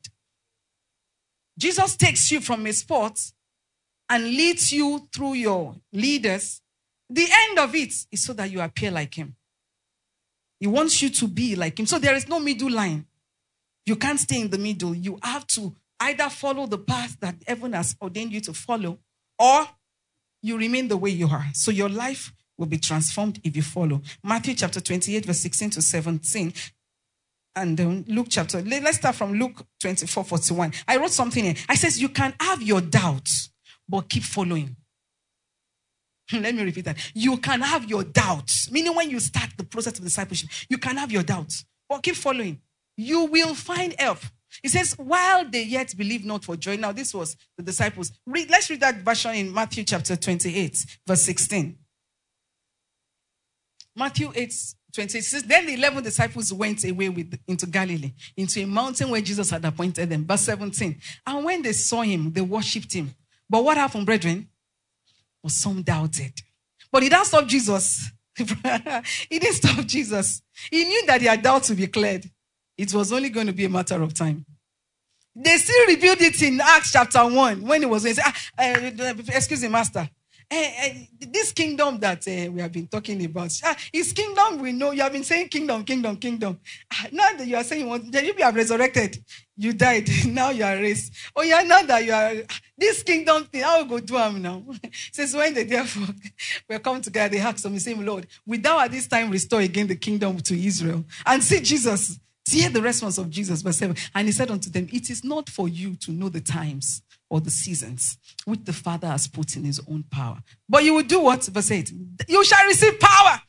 Jesus takes you from a spot and leads you through your leaders. The end of it is so that you appear like him. He wants you to be like him. So there is no middle line. You can't stay in the middle. You have to either follow the path that heaven has ordained you to follow, or you remain the way you are. So your life will be transformed if you follow. Matthew chapter 28, verse 16 to 17. And then Luke chapter, let's start from Luke 24, 41. I wrote something here. I says, you can have your doubts, but keep following. Let me repeat that. You can have your doubts. Meaning when you start the process of discipleship, you can have your doubts, but keep following. You will find help. It says, while they yet believe not for joy. Now, this was the disciples. Let's read that version in Matthew chapter 28, verse 16. Matthew 8:28 says, then the 11 disciples went away into Galilee, into a mountain where Jesus had appointed them. Verse 17. And when they saw him, they worshipped him. But what happened, brethren? Well, some doubted. But it didn't stop Jesus. He didn't stop Jesus. He knew that their doubts would be cleared. It was only going to be a matter of time. They still revealed it in Acts chapter 1 when he was saying, excuse me, Master. This kingdom that we have been talking about, his kingdom we know. You have been saying kingdom. Now that you are saying, you have resurrected. You died. Now you are raised. Oh yeah, now that you are, this kingdom thing, I will go do them now. Since when they therefore were come together, they asked me, saying, Lord, will thou at this time restore again the kingdom to Israel? And see Jesus. Hear the response of Jesus, verse 7. And he said unto them, it is not for you to know the times or the seasons which the Father has put in his own power. But you will do what? Verse 8. You shall receive power.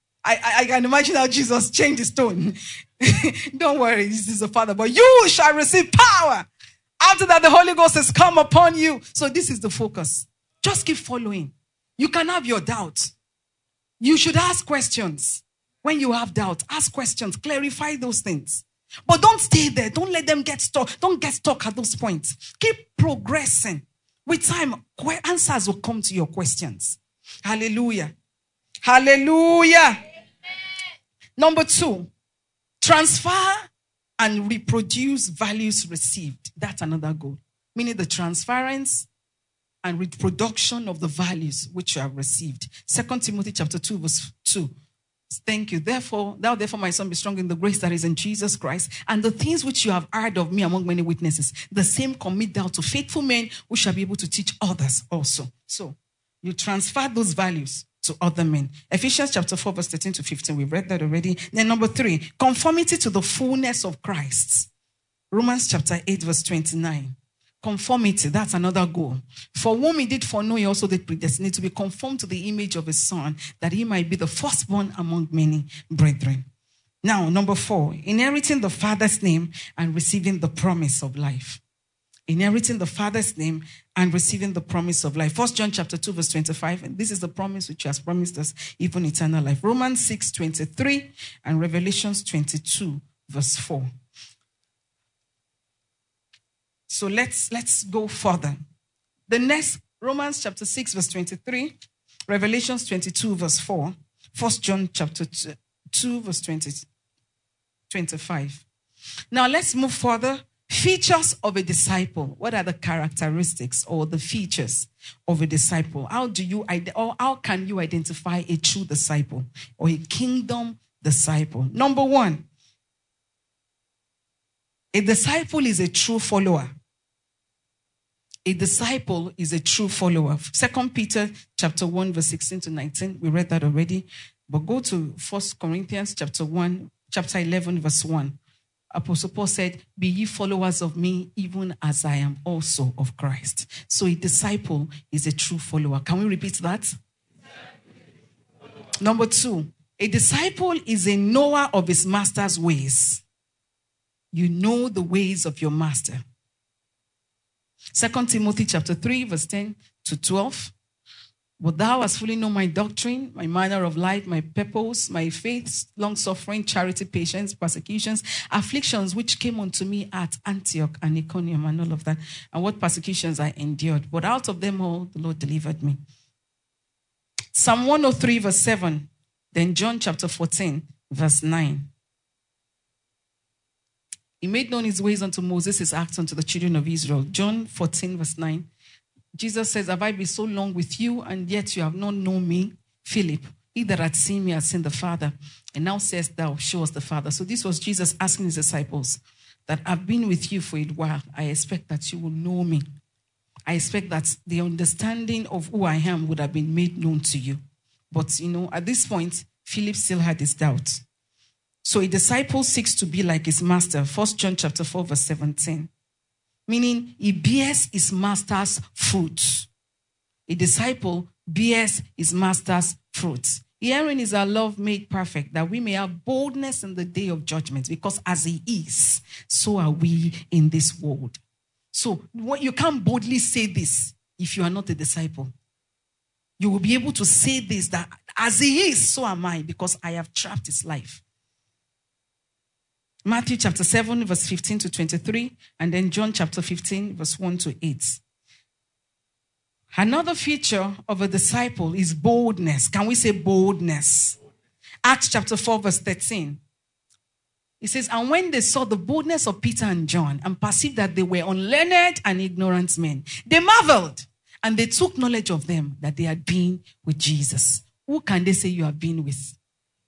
I can imagine how Jesus changed his tone. Don't worry, this is the Father. But you shall receive power. After that, the Holy Ghost has come upon you. So this is the focus. Just keep following. You can have your doubts. You should ask questions. When you have doubt, ask questions, clarify those things. But don't stay there. Don't let them get stuck. Don't get stuck at those points. Keep progressing. With time, answers will come to your questions. Hallelujah. Hallelujah. Amen. Number 2, transfer and reproduce values received. That's another goal. Meaning the transference and reproduction of the values which you have received. 2 Timothy chapter 2, verse 2. Thank you. Therefore, my son, be strong in the grace that is in Jesus Christ. And the things which you have heard of me among many witnesses, the same commit thou to faithful men who shall be able to teach others also. So, you transfer those values to other men. Ephesians chapter 4, verse 13 to 15. We've read that already. Then number 3, conformity to the fullness of Christ. Romans chapter 8, verse 29. Conformity, that's another goal. For whom he did foreknow, he also did predestinate to be conformed to the image of his son, that he might be the firstborn among many brethren. Now, number 4, inheriting the Father's name and receiving the promise of life. Inheriting the Father's name and receiving the promise of life. 1 John chapter 2, verse 25, and this is the promise which he has promised us, even eternal life. Romans 6, 23 and Revelations 22, verse 4. So let's go further. The next, Romans chapter 6, verse 23, Revelations 22, verse 4, 1 John chapter 2, verse 25. Now let's move further. Features of a disciple. What are the characteristics or the features of a disciple? How can you identify a true disciple or a kingdom disciple? Number 1, a disciple is a true follower. A disciple is a true follower. 2 Peter chapter 1, verse 16 to 19. We read that already. But go to 1 Corinthians chapter 11, verse 1. Apostle Paul said, be ye followers of me, even as I am also of Christ. So a disciple is a true follower. Can we repeat that? Number 2, a disciple is a knower of his master's ways. You know the ways of your master. 2 Timothy chapter 3, verse 10 to 12. But thou hast fully known my doctrine, my manner of life, my purpose, my faith, long-suffering, charity, patience, persecutions, afflictions which came unto me at Antioch and Iconium and all of that, and what persecutions I endured. But out of them all, the Lord delivered me. Psalm 103, verse 7. Then John chapter 14, verse 9. He made known his ways unto Moses, his acts unto the children of Israel. John 14, verse 9. Jesus says, have I been so long with you, and yet you have not known me? Philip, he that hath seen me hath seen the Father. And now sayest thou, show us the Father. So this was Jesus asking his disciples that I've been with you for a while. I expect that you will know me. I expect that the understanding of who I am would have been made known to you. But, at this point, Philip still had his doubts. So a disciple seeks to be like his master. 1 John chapter 4, verse 17. Meaning he bears his master's fruit. A disciple bears his master's fruit. Herein is our love made perfect, that we may have boldness in the day of judgment, because as he is, so are we in this world. So you can't boldly say this if you are not a disciple. You will be able to say this, that as he is, so am I, because I have trapped his life. Matthew chapter 7, verse 15 to 23, and then John chapter 15, verse 1 to 8. Another feature of a disciple is boldness. Can we say boldness? Acts chapter 4, verse 13. It says, and when they saw the boldness of Peter and John and perceived that they were unlearned and ignorant men, they marveled and they took knowledge of them that they had been with Jesus. Who can they say you have been with?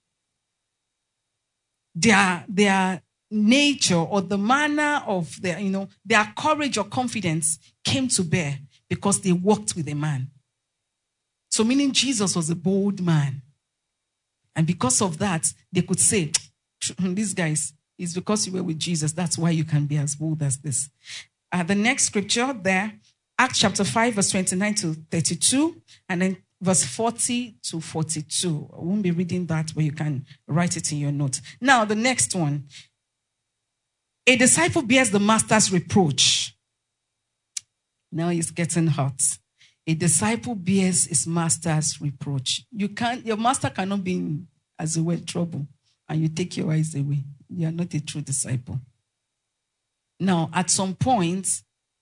Their nature or the manner of their courage or confidence came to bear because they walked with a man. So meaning Jesus was a bold man. And because of that, they could say, these guys, it's because you were with Jesus. That's why you can be as bold as this. The next scripture there, Acts chapter 5, verse 29 to 32, and then verse 40 to 42. I won't be reading that, but you can write it in your notes. Now, the next one. A disciple bears the master's reproach. Now it's getting hot. A disciple bears his master's reproach. Your master cannot be in, as it were, trouble, and you take your eyes away. You are not a true disciple. Now, at some point,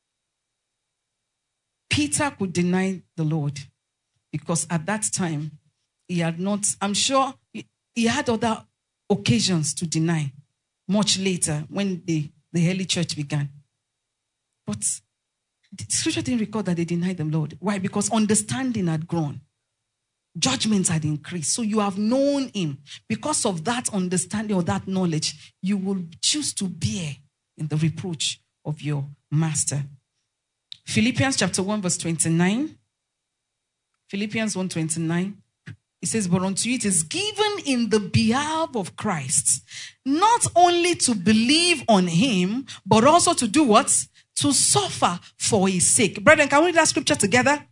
Peter could deny the Lord because at that time, he had not, I'm sure he had other occasions to deny much later when the early church began. But the scripture didn't record that they denied the Lord. Why? Because understanding had grown. Judgments had increased. So you have known him. Because of that understanding or that knowledge, you will choose to bear in the reproach of your master. Philippians chapter 1 verse 29. Philippians 1:29. It says, but unto you it is given in the behalf of Christ, not only to believe on him, but also to do what? To suffer for his sake. Brethren, can we read that scripture together?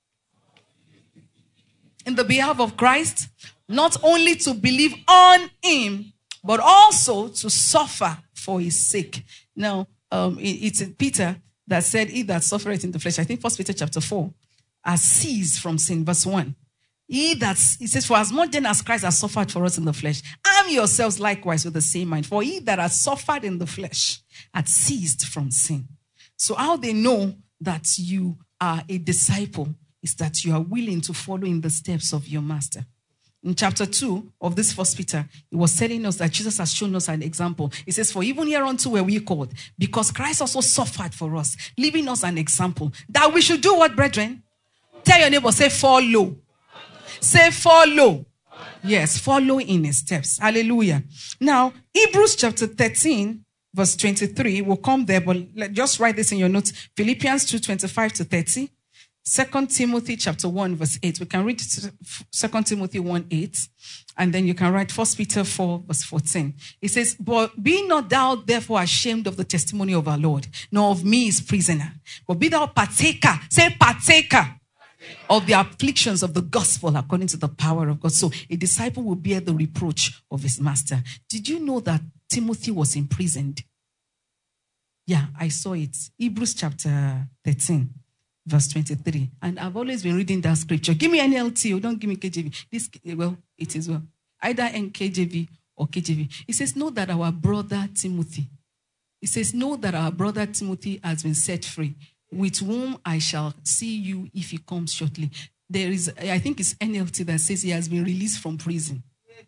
In the behalf of Christ, not only to believe on him, but also to suffer for his sake. Now, it's Peter that said, he that suffereth in the flesh, I think 1 Peter chapter 4, has ceased from sin, verse 1. He says, for as much then as Christ has suffered for us in the flesh, arm yourselves likewise with the same mind. For he that has suffered in the flesh had ceased from sin. So how they know that you are a disciple is that you are willing to follow in the steps of your master. In chapter 2 of this 1 Peter, he was telling us that Jesus has shown us an example. He says, for even hereunto were we called, because Christ also suffered for us, leaving us an example, that we should do what, brethren? Tell your neighbor, say, follow. Say, follow. Yes, follow in his steps. Hallelujah. Now, Hebrews chapter 13, verse 23, we'll come there, but just write this in your notes. Philippians 2, 25 to 30. 2 Timothy chapter 1, verse 8. We can read 2 Timothy 1, 8. And then you can write 1 Peter 4, verse 14. It says, but be not thou therefore ashamed of the testimony of our Lord, nor of me his prisoner. But be thou partaker. Say partaker. Of the afflictions of the gospel according to the power of God. So a disciple will bear the reproach of his master. Did you know that Timothy was imprisoned? Yeah, I saw it. Hebrews chapter 13, verse 23. And I've always been reading that scripture. Give me NLT, or don't give me KJV. It is well. Either NKJV or KJV. It says, know that our brother Timothy. It says, know that our brother Timothy has been set free, with whom I shall see you if he comes shortly. There is, I think it's NLT that says he has been released from prison.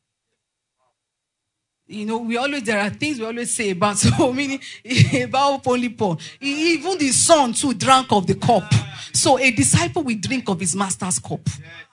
You know, there are things we always say about, so meaning, about only Paul. Even the son too drank of the cup. So a disciple will drink of his master's cup.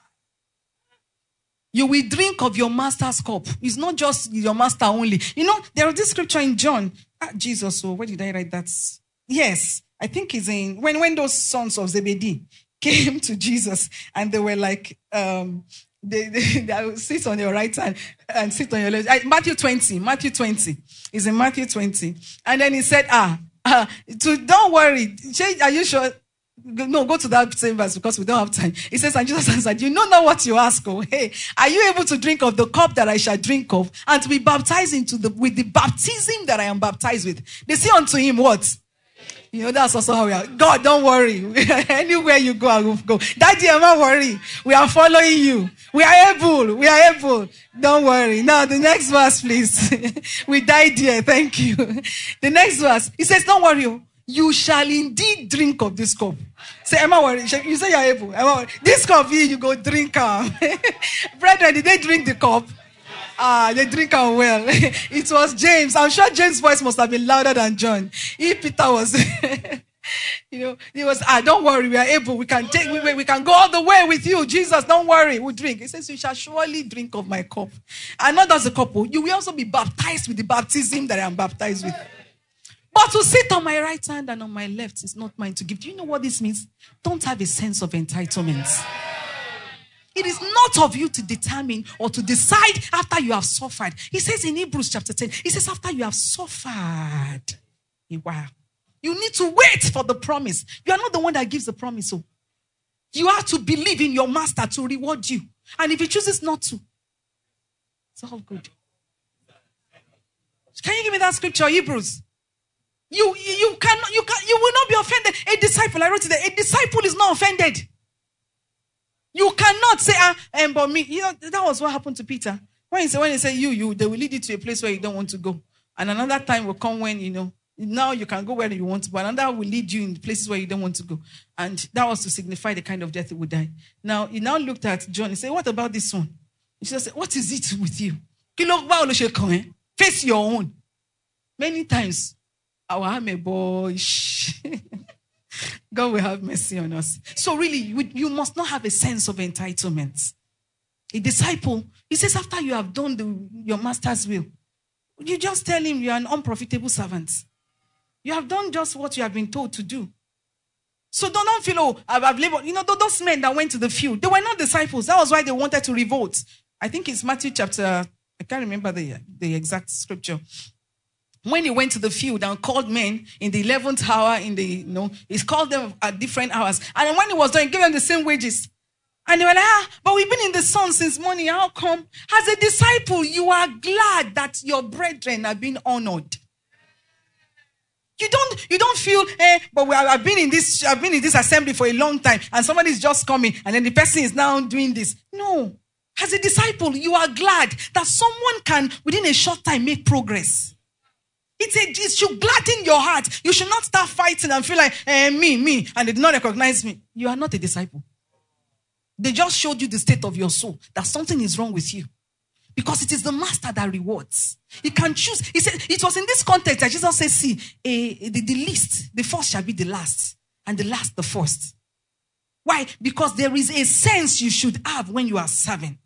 You will drink of your master's cup. It's not just your master only. You know, there is this scripture in John. Jesus, so where did I write that? Yes. I think it's in, when those sons of Zebedee came to Jesus and they were like, they sit on your right hand and sit on your left. Matthew 20 is in Matthew 20. And then he said, don't worry. Are you sure? No, go to that same verse because we don't have time. He says, and Jesus answered, you know not what you ask. Oh, hey, are you able to drink of the cup that I shall drink of and to be baptized with the baptism that I am baptized with? They say unto him, what? You know, that's also how we are. God, don't worry. Anywhere you go, I will go. Daddy, I'm not worried. We are following you. We are able. Don't worry. Now, the next verse, please. We died here. Thank you. The next verse. He says, don't worry. You shall indeed drink of this cup. Say, am I worried? You say you're able. This cup here, you go drink. Brethren, did they drink the cup? They drink am well. It was James. I'm sure James' voice must have been louder than John. If Peter was, he was, don't worry, we are able. We can go all the way with you. Jesus, don't worry, we'll drink. He says, you shall surely drink of my cup. And not just a cup, you will also be baptized with the baptism that I am baptized with. But to sit on my right hand and on my left is not mine to give. Do you know what this means? Don't have a sense of entitlement. It is not of you to determine or to decide after you have suffered. He says in Hebrews chapter 10, he says after you have suffered a while, you need to wait for the promise. You are not the one that gives the promise. So you have to believe in your master to reward you. And if he chooses not to, it's all good. Can you give me that scripture, Hebrews? You will not be offended. A disciple, I wrote it there. A disciple is not offended. You cannot say, but me. That was what happened to Peter. When he said, you, they will lead you to a place where you don't want to go. And another time will come when, now you can go where you want to, but another will lead you in places where you don't want to go. And that was to signify the kind of death he would die. Now, he now looked at John and said, what about this one? He just said, what is it with you? Face your own. Many times, our army boy. God will have mercy on us. So really, you must not have a sense of entitlement. A disciple, he says, after you have done your master's will, you just tell him you are an unprofitable servant. You have done just what you have been told to do. So don't feel, I've labored. Those men that went to the field, they were not disciples. That was why they wanted to revolt. I think it's Matthew chapter, I can't remember the exact scripture. When he went to the field and called men in the 11th hour, he's called them at different hours. And when he was done, he gave them the same wages. And they were like, but we've been in the sun since morning. How come? As a disciple, you are glad that your brethren are being honored. You don't feel, but I've been in this assembly for a long time, and somebody's just coming, and then the person is now doing this. No. As a disciple, you are glad that someone can, within a short time, make progress. It should gladden your heart. You should not start fighting and feel like, me, and they do not recognize me. You are not a disciple. They just showed you the state of your soul, that something is wrong with you. Because it is the master that rewards. He can choose. He said, it was in this context that Jesus says, see, the least, the first shall be the last, and the last the first. Why? Because there is a sense you should have when you are serving.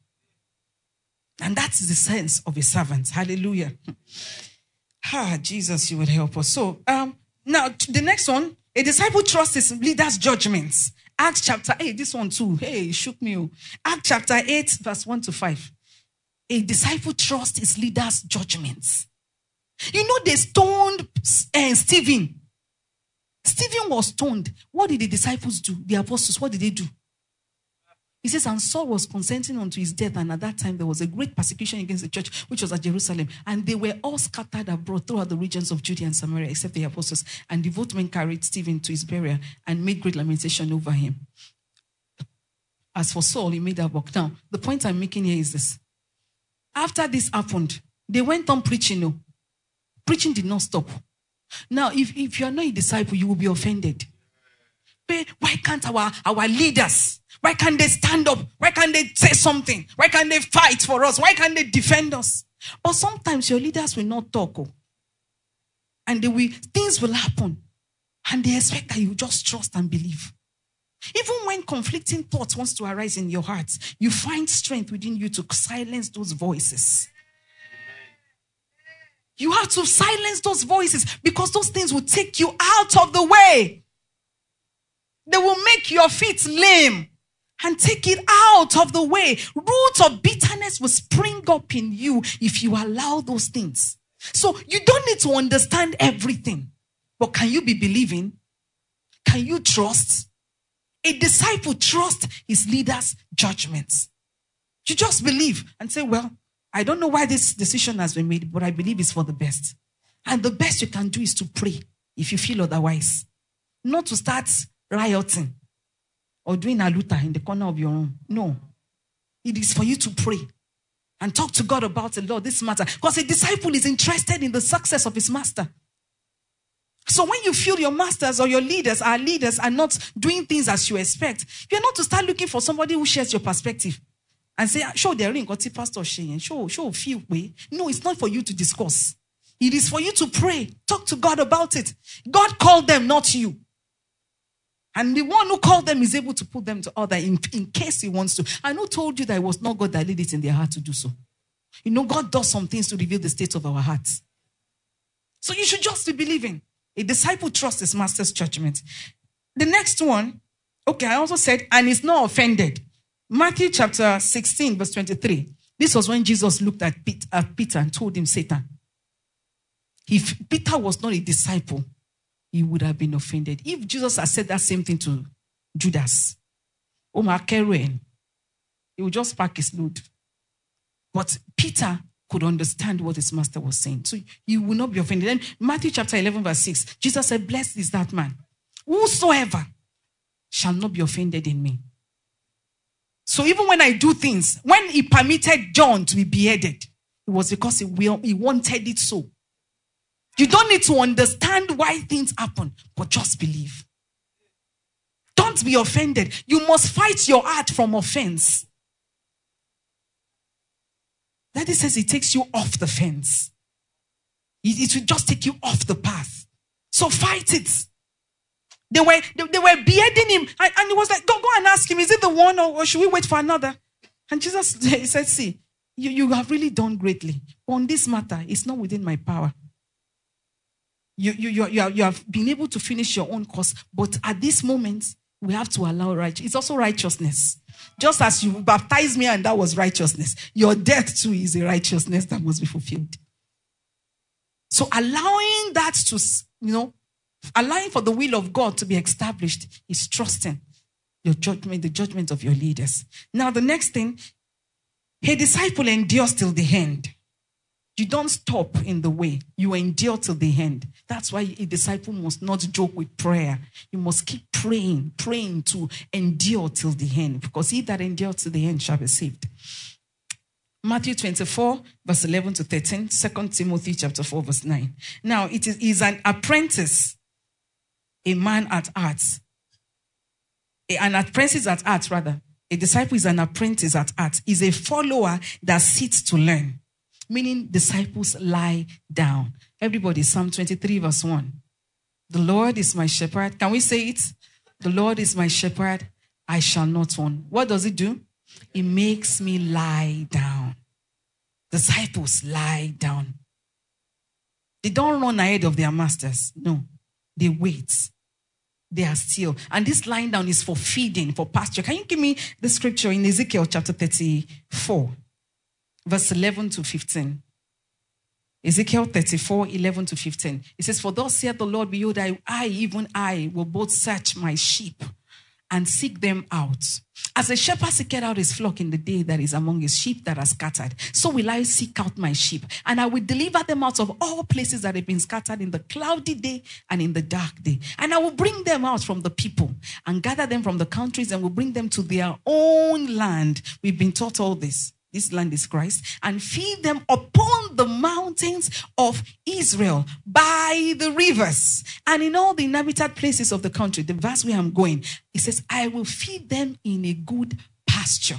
And that is the sense of a servant. Hallelujah. Jesus, you would help us. So, now, the next one, a disciple trusts his leader's judgments. Acts chapter 8, this one too. Hey, it shook me. Acts chapter 8, verse 1-5. A disciple trusts his leader's judgments. They stoned Stephen. Stephen was stoned. What did the disciples do? The apostles, what did they do? He says, and Saul was consenting unto his death, and at that time there was a great persecution against the church, which was at Jerusalem. And they were all scattered abroad throughout the regions of Judea and Samaria, except the apostles. And devout men carried Stephen to his burial and made great lamentation over him. As for Saul, he made that work. Now, the point I'm making here is this. After this happened, they went on preaching. Preaching did not stop. Now, if you are not a disciple, you will be offended. But why can't our leaders, why can't they stand up? Why can't they say something? Why can't they fight for us? Why can't they defend us? But sometimes your leaders will not talk. And things will happen. And they expect that you just trust and believe. Even when conflicting thoughts wants to arise in your heart, you find strength within you to silence those voices. You have to silence those voices because those things will take you out of the way. They will make your feet lame and take it out of the way. Roots of bitterness will spring up in you if you allow those things. So you don't need to understand everything. But can you be believing? Can you trust? A disciple trusts his leader's judgments. You just believe and say, well, I don't know why this decision has been made, but I believe it's for the best. And the best you can do is to pray if you feel otherwise. Not to start rioting or doing a luta in the corner of your room. No. It is for you to pray and talk to God about the Lord, this matter. Because a disciple is interested in the success of his master. So when you feel your masters or your leaders are not doing things as you expect, you're not to start looking for somebody who shares your perspective and say, show the ring, got pastor Shane, show feel way. No, it's not for you to discuss. It is for you to pray. Talk to God about it. God called them, not you. And the one who called them is able to put them to order in case he wants to. I know told you that it was not God that laid it in their heart to do so. You know, God does some things to reveal the state of our hearts. So you should just be believing. A disciple trusts his master's judgment. The next one, okay, I also said, and is not offended. Matthew chapter 16, verse 23. This was when Jesus looked at Peter and told him, Satan. If Peter was not a disciple, he would have been offended. If Jesus had said that same thing to Judas, he would just pack his load. But Peter could understand what his master was saying. So he will not be offended. Then Matthew chapter 11, verse 6, Jesus said, blessed is that man, whosoever shall not be offended in me. So even when I do things, when he permitted John to be beheaded, it was because he wanted it so. You don't need to understand why things happen, but just believe. Don't be offended. You must fight your heart from offense. Daddy says it takes you off the fence. It will just take you off the path. So fight it. They were beheading him, and he was like, go and ask him, is it the one or should we wait for another? And Jesus said, see, you have really done greatly. On this matter, it's not within my power. You have been able to finish your own course, but at this moment, we have to allow righteousness. It's also righteousness. Just as you baptized me and that was righteousness, your death too is a righteousness that must be fulfilled. So allowing that to, allowing for the will of God to be established is trusting your judgment, the judgment of your leaders. Now the next thing, a disciple endures till the end. You don't stop in the way. You endure till the end. That's why a disciple must not joke with prayer. You must keep praying to endure till the end. Because he that endures till the end shall be saved. Matthew 24, verse 11 to 13. 2 Timothy chapter 4, verse 9. Now, it is an apprentice, a man at arts. An apprentice at arts, rather. A disciple is an apprentice at arts. Is a follower that sits to learn. Meaning disciples lie down. Everybody, Psalm 23 verse 1. The Lord is my shepherd. Can we say it? The Lord is my shepherd. I shall not want. What does it do? It makes me lie down. Disciples lie down. They don't run ahead of their masters. No. They wait. They are still. And this lying down is for feeding, for pasture. Can you give me the scripture in Ezekiel chapter 34? Verse 11 to 15. Ezekiel 34, 11 to 15. It says, for thus saith the Lord, behold, I, even I, will both search my sheep and seek them out. As a shepherd seeketh out his flock in the day that is among his sheep that are scattered, so will I seek out my sheep, and I will deliver them out of all places that have been scattered in the cloudy day and in the dark day. And I will bring them out from the people and gather them from the countries and will bring them to their own land. We've been taught all this. This land is Christ, and feed them upon the mountains of Israel, by the rivers, and in all the inhabited places of the country. The verse where I'm going, it says, I will feed them in a good pasture.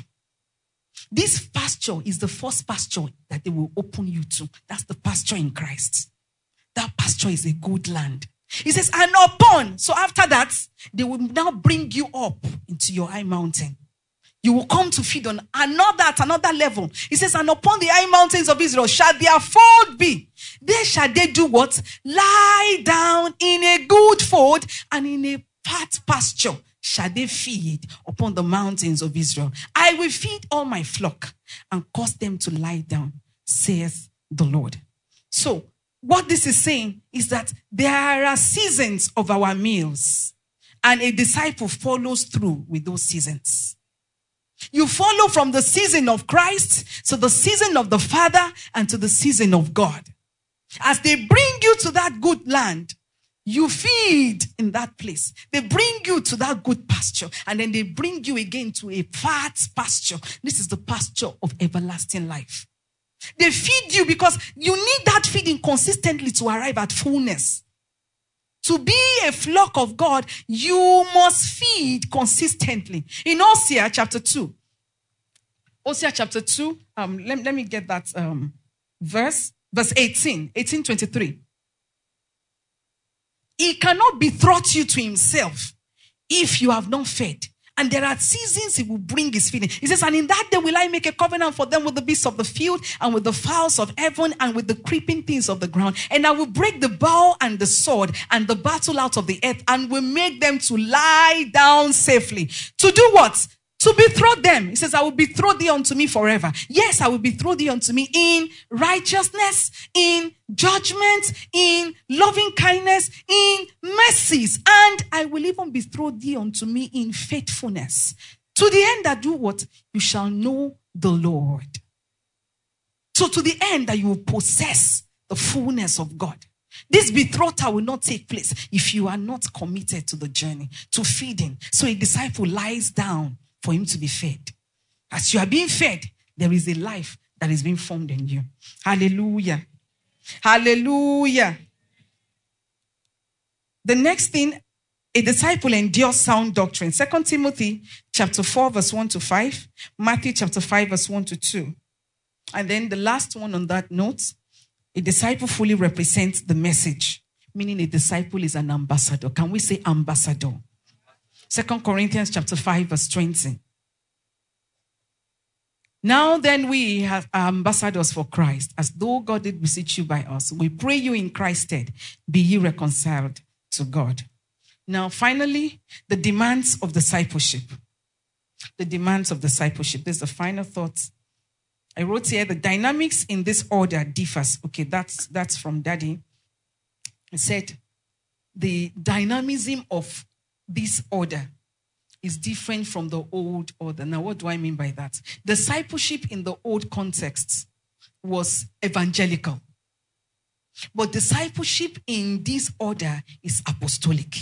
This pasture is the first pasture that they will open you to. That's the pasture in Christ. That pasture is a good land. He says, and upon, so after that, they will now bring you up into your high mountain. You will come to feed on another level. He says, and upon the high mountains of Israel shall their fold be. There shall they do what? Lie down in a good fold, and in a fat pasture shall they feed upon the mountains of Israel. I will feed all my flock and cause them to lie down, saith the Lord. So, what this is saying is that there are seasons of our meals, and a disciple follows through with those seasons. You follow from the season of Christ to the season of the Father and to the season of God. As they bring you to that good land, you feed in that place. They bring you to that good pasture, and then they bring you again to a fat pasture. This is the pasture of everlasting life. They feed you because you need that feeding consistently to arrive at fullness. To be a flock of God, you must feed consistently. In Hosea chapter 2, Hosea chapter 2, let me get that verse 18:23. He cannot betroth you to himself if you have not fed. And there are seasons he will bring his feeding. He says, and in that day will I make a covenant for them with the beasts of the field and with the fowls of heaven and with the creeping things of the ground. And I will break the bow and the sword and the battle out of the earth and will make them to lie down safely. To do what? To betroth them. He says, I will betroth thee unto me forever. Yes, I will betroth thee unto me in righteousness, in judgment, in loving kindness, in mercies. And I will even betroth thee unto me in faithfulness. To the end that do what? You shall know the Lord. So to the end that you will possess the fullness of God. This betrothal will not take place if you are not committed to the journey, to feeding. So a disciple lies down for him to be fed. As you are being fed, there is a life that is being formed in you. Hallelujah. Hallelujah. The next thing, a disciple endures sound doctrine. 2 Timothy chapter 4 verse 1 to 5. Matthew chapter 5 verse 1 to 2. And then the last one on that note, a disciple fully represents the message. Meaning a disciple is an ambassador. Can we say ambassador? 2 Corinthians chapter 5 verse 20. Now then we are ambassadors for Christ, as though God did beseech you by us. We pray you in Christ's stead, be ye reconciled to God. Now finally, the demands of discipleship. The demands of discipleship. This is the final thought. I wrote here, the dynamics in this order differs. Okay, that's from Daddy. He said, the dynamism of this order is different from the old order. Now, what do I mean by that? Discipleship in the old context was evangelical. But discipleship in this order is apostolic.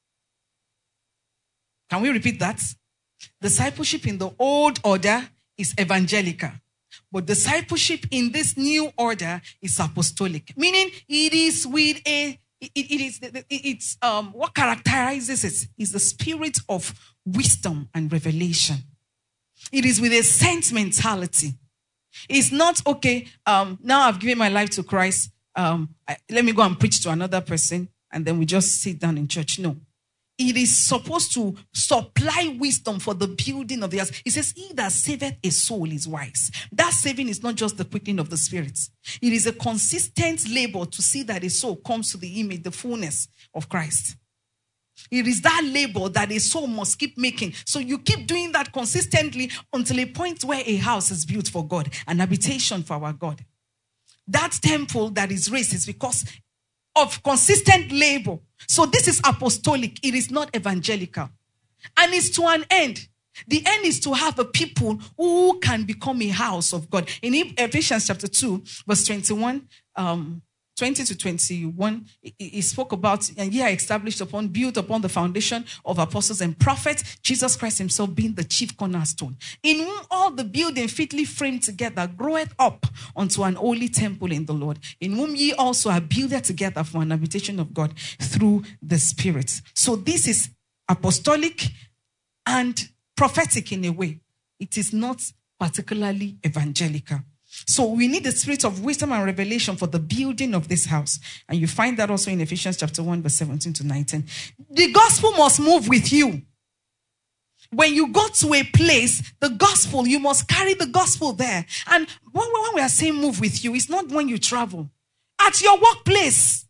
Can we repeat that? Discipleship in the old order is evangelical. But discipleship in this new order is apostolic. Meaning it is with a It's what characterizes it is the spirit of wisdom and revelation. It is with a sense mentality. It's not, okay, now I've given my life to Christ. Let me go and preach to another person and then we just sit down in church. No. It is supposed to supply wisdom for the building of the house. It says, he that saveth a soul is wise. That saving is not just the quickening of the spirit. It is a consistent labor to see that a soul comes to the image, the fullness of Christ. It is that labor that a soul must keep making. So you keep doing that consistently until a point where a house is built for God, an habitation for our God. That temple that is raised is because of consistent labor. So this is apostolic. It is not evangelical. And it's to an end. The end is to have a people who can become a house of God. In Ephesians chapter 2, verse 21, 20 to 21, he spoke about, and ye are established upon, built upon the foundation of apostles and prophets, Jesus Christ himself being the chief cornerstone, in whom all the building fitly framed together groweth up unto an holy temple in the Lord, in whom ye also are builded together for an habitation of God through the Spirit. So this is apostolic and prophetic in a way. It is not particularly evangelical. So we need the spirit of wisdom and revelation for the building of this house. And you find that also in Ephesians chapter 1, verse 17 to 19. The gospel must move with you. When you go to a place, the gospel, you must carry the gospel there. And when we are saying move with you, it's not when you travel. At your workplace.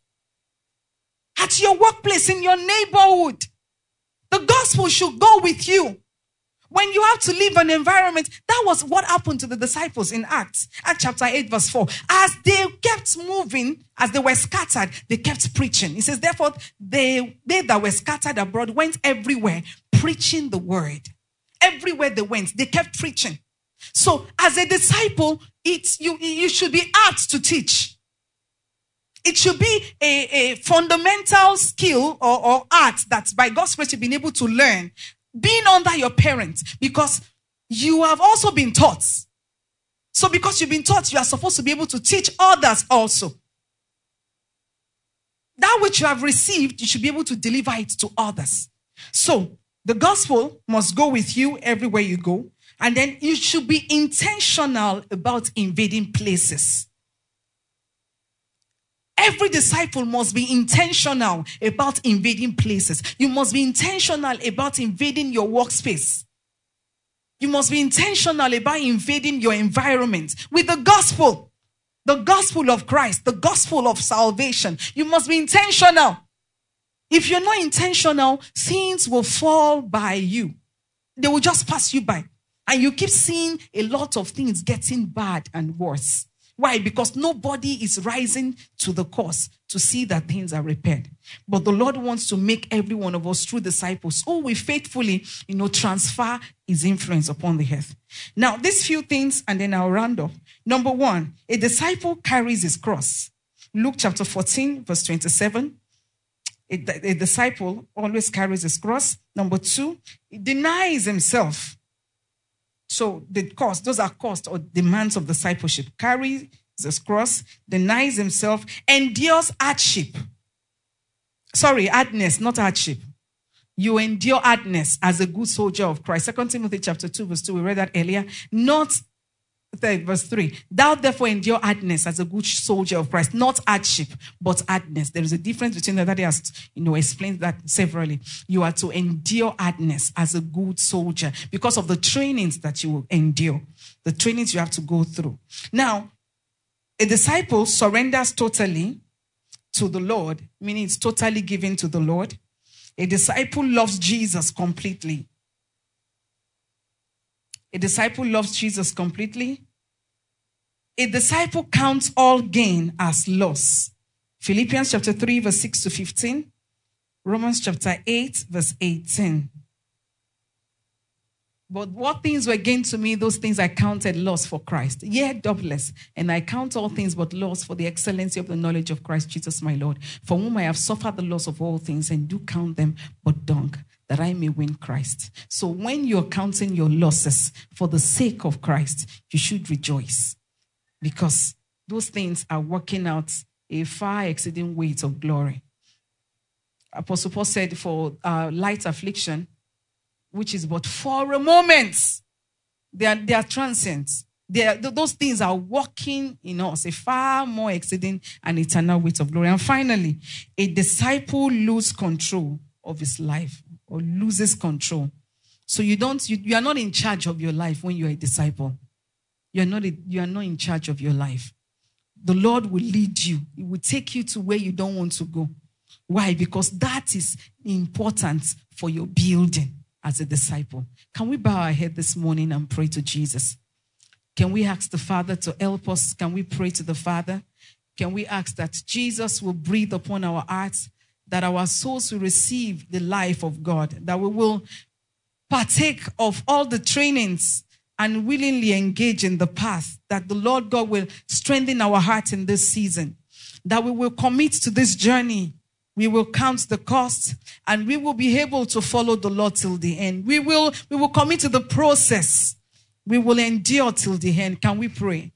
At your workplace, in your neighborhood. The gospel should go with you. When you have to leave an environment, that was what happened to the disciples in Acts chapter 8, verse 4. As they kept moving, as they were scattered, they kept preaching. It says, therefore, they that were scattered abroad went everywhere, preaching the word. Everywhere they went, they kept preaching. So, as a disciple, you should be apt to teach. It should be a fundamental skill or art that by God's grace you've been able to learn. Being under your parents, because you have also been taught. So because you've been taught, you are supposed to be able to teach others also. That which you have received, you should be able to deliver it to others. So the gospel must go with you everywhere you go. And then you should be intentional about invading places. Every disciple must be intentional about invading places. You must be intentional about invading your workspace. You must be intentional about invading your environment with the gospel of Christ, the gospel of salvation. You must be intentional. If you're not intentional, things will fall by you. They will just pass you by. And you keep seeing a lot of things getting bad and worse. Why? Because nobody is rising to the cause to see that things are repaired. But the Lord wants to make every one of us true disciples who will faithfully, transfer his influence upon the earth. Now, these few things, and then I'll round up. Number 1, a disciple carries his cross. Luke chapter 14, verse 27. A disciple always carries his cross. Number 2, he denies himself. So the cost, those are costs or demands of discipleship. Carries his cross, denies himself, endures hardship. Sorry, hardness, not hardship. You endure hardness as a good soldier of Christ. 2 Timothy chapter 2, verse 2, we read that earlier. Verse 3. Thou therefore endure hardness as a good soldier of Christ. Not hardship, but hardness. There is a difference between that. He has, explained that severally. You are to endure hardness as a good soldier because of the trainings that you will endure. The trainings you have to go through. Now, a disciple surrenders totally to the Lord, meaning it's totally given to the Lord. A disciple loves Jesus completely. A disciple loves Jesus completely. A disciple counts all gain as loss. Philippians chapter 3, verse 6 to 15. Romans chapter 8, verse 18. But what things were gained to me, those things I counted loss for Christ. Yea, doubtless. And I count all things but loss for the excellency of the knowledge of Christ Jesus my Lord, for whom I have suffered the loss of all things, and do count them but dung, that I may win Christ. So when you're counting your losses for the sake of Christ, you should rejoice, because those things are working out a far exceeding weight of glory. Apostle Paul said, for light affliction, which is but for a moment, they are transient. Those things are working in us, a far more exceeding and eternal weight of glory. And finally, a disciple loses control of his life, or loses control. So you are not in charge of your life when you're a disciple. You are not in charge of your life. The Lord will lead you. He will take you to where you don't want to go. Why? Because that is important for your building as a disciple. Can we bow our head this morning and pray to Jesus? Can we ask the Father to help us? Can we pray to the Father? Can we ask that Jesus will breathe upon our hearts, that our souls will receive the life of God, that we will partake of all the trainings and willingly engage in the path, that the Lord God will strengthen our hearts in this season, that we will commit to this journey. We will count the cost, and we will be able to follow the Lord till the end. We will commit to the process. We will endure till the end. Can we pray?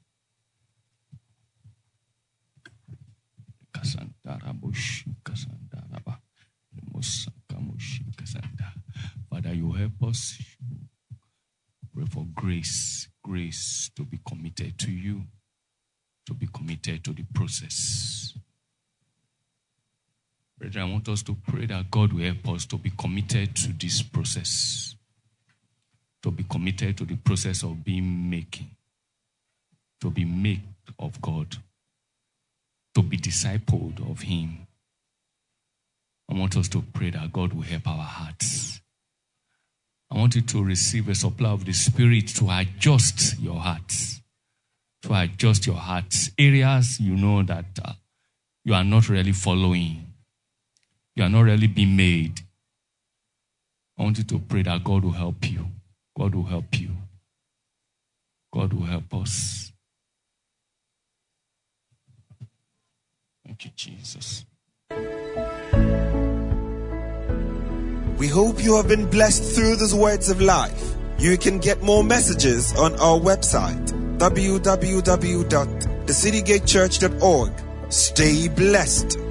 Father, you help us. Pray for grace to be committed to you, to be committed to the process. Brethren, I want us to pray that God will help us to be committed to this process, to be committed to the process of being making, to be made of God, to be discipled of Him. I want us to pray that God will help our hearts. I want you to receive a supply of the Spirit to adjust your hearts, to adjust your hearts. Areas you know that you are not really following. You are not really being made. I want you to pray that God will help you. God will help you. God will help us. Thank you, Jesus. We hope you have been blessed through these words of life. You can get more messages on our website, www.thecitygatechurch.org. Stay blessed.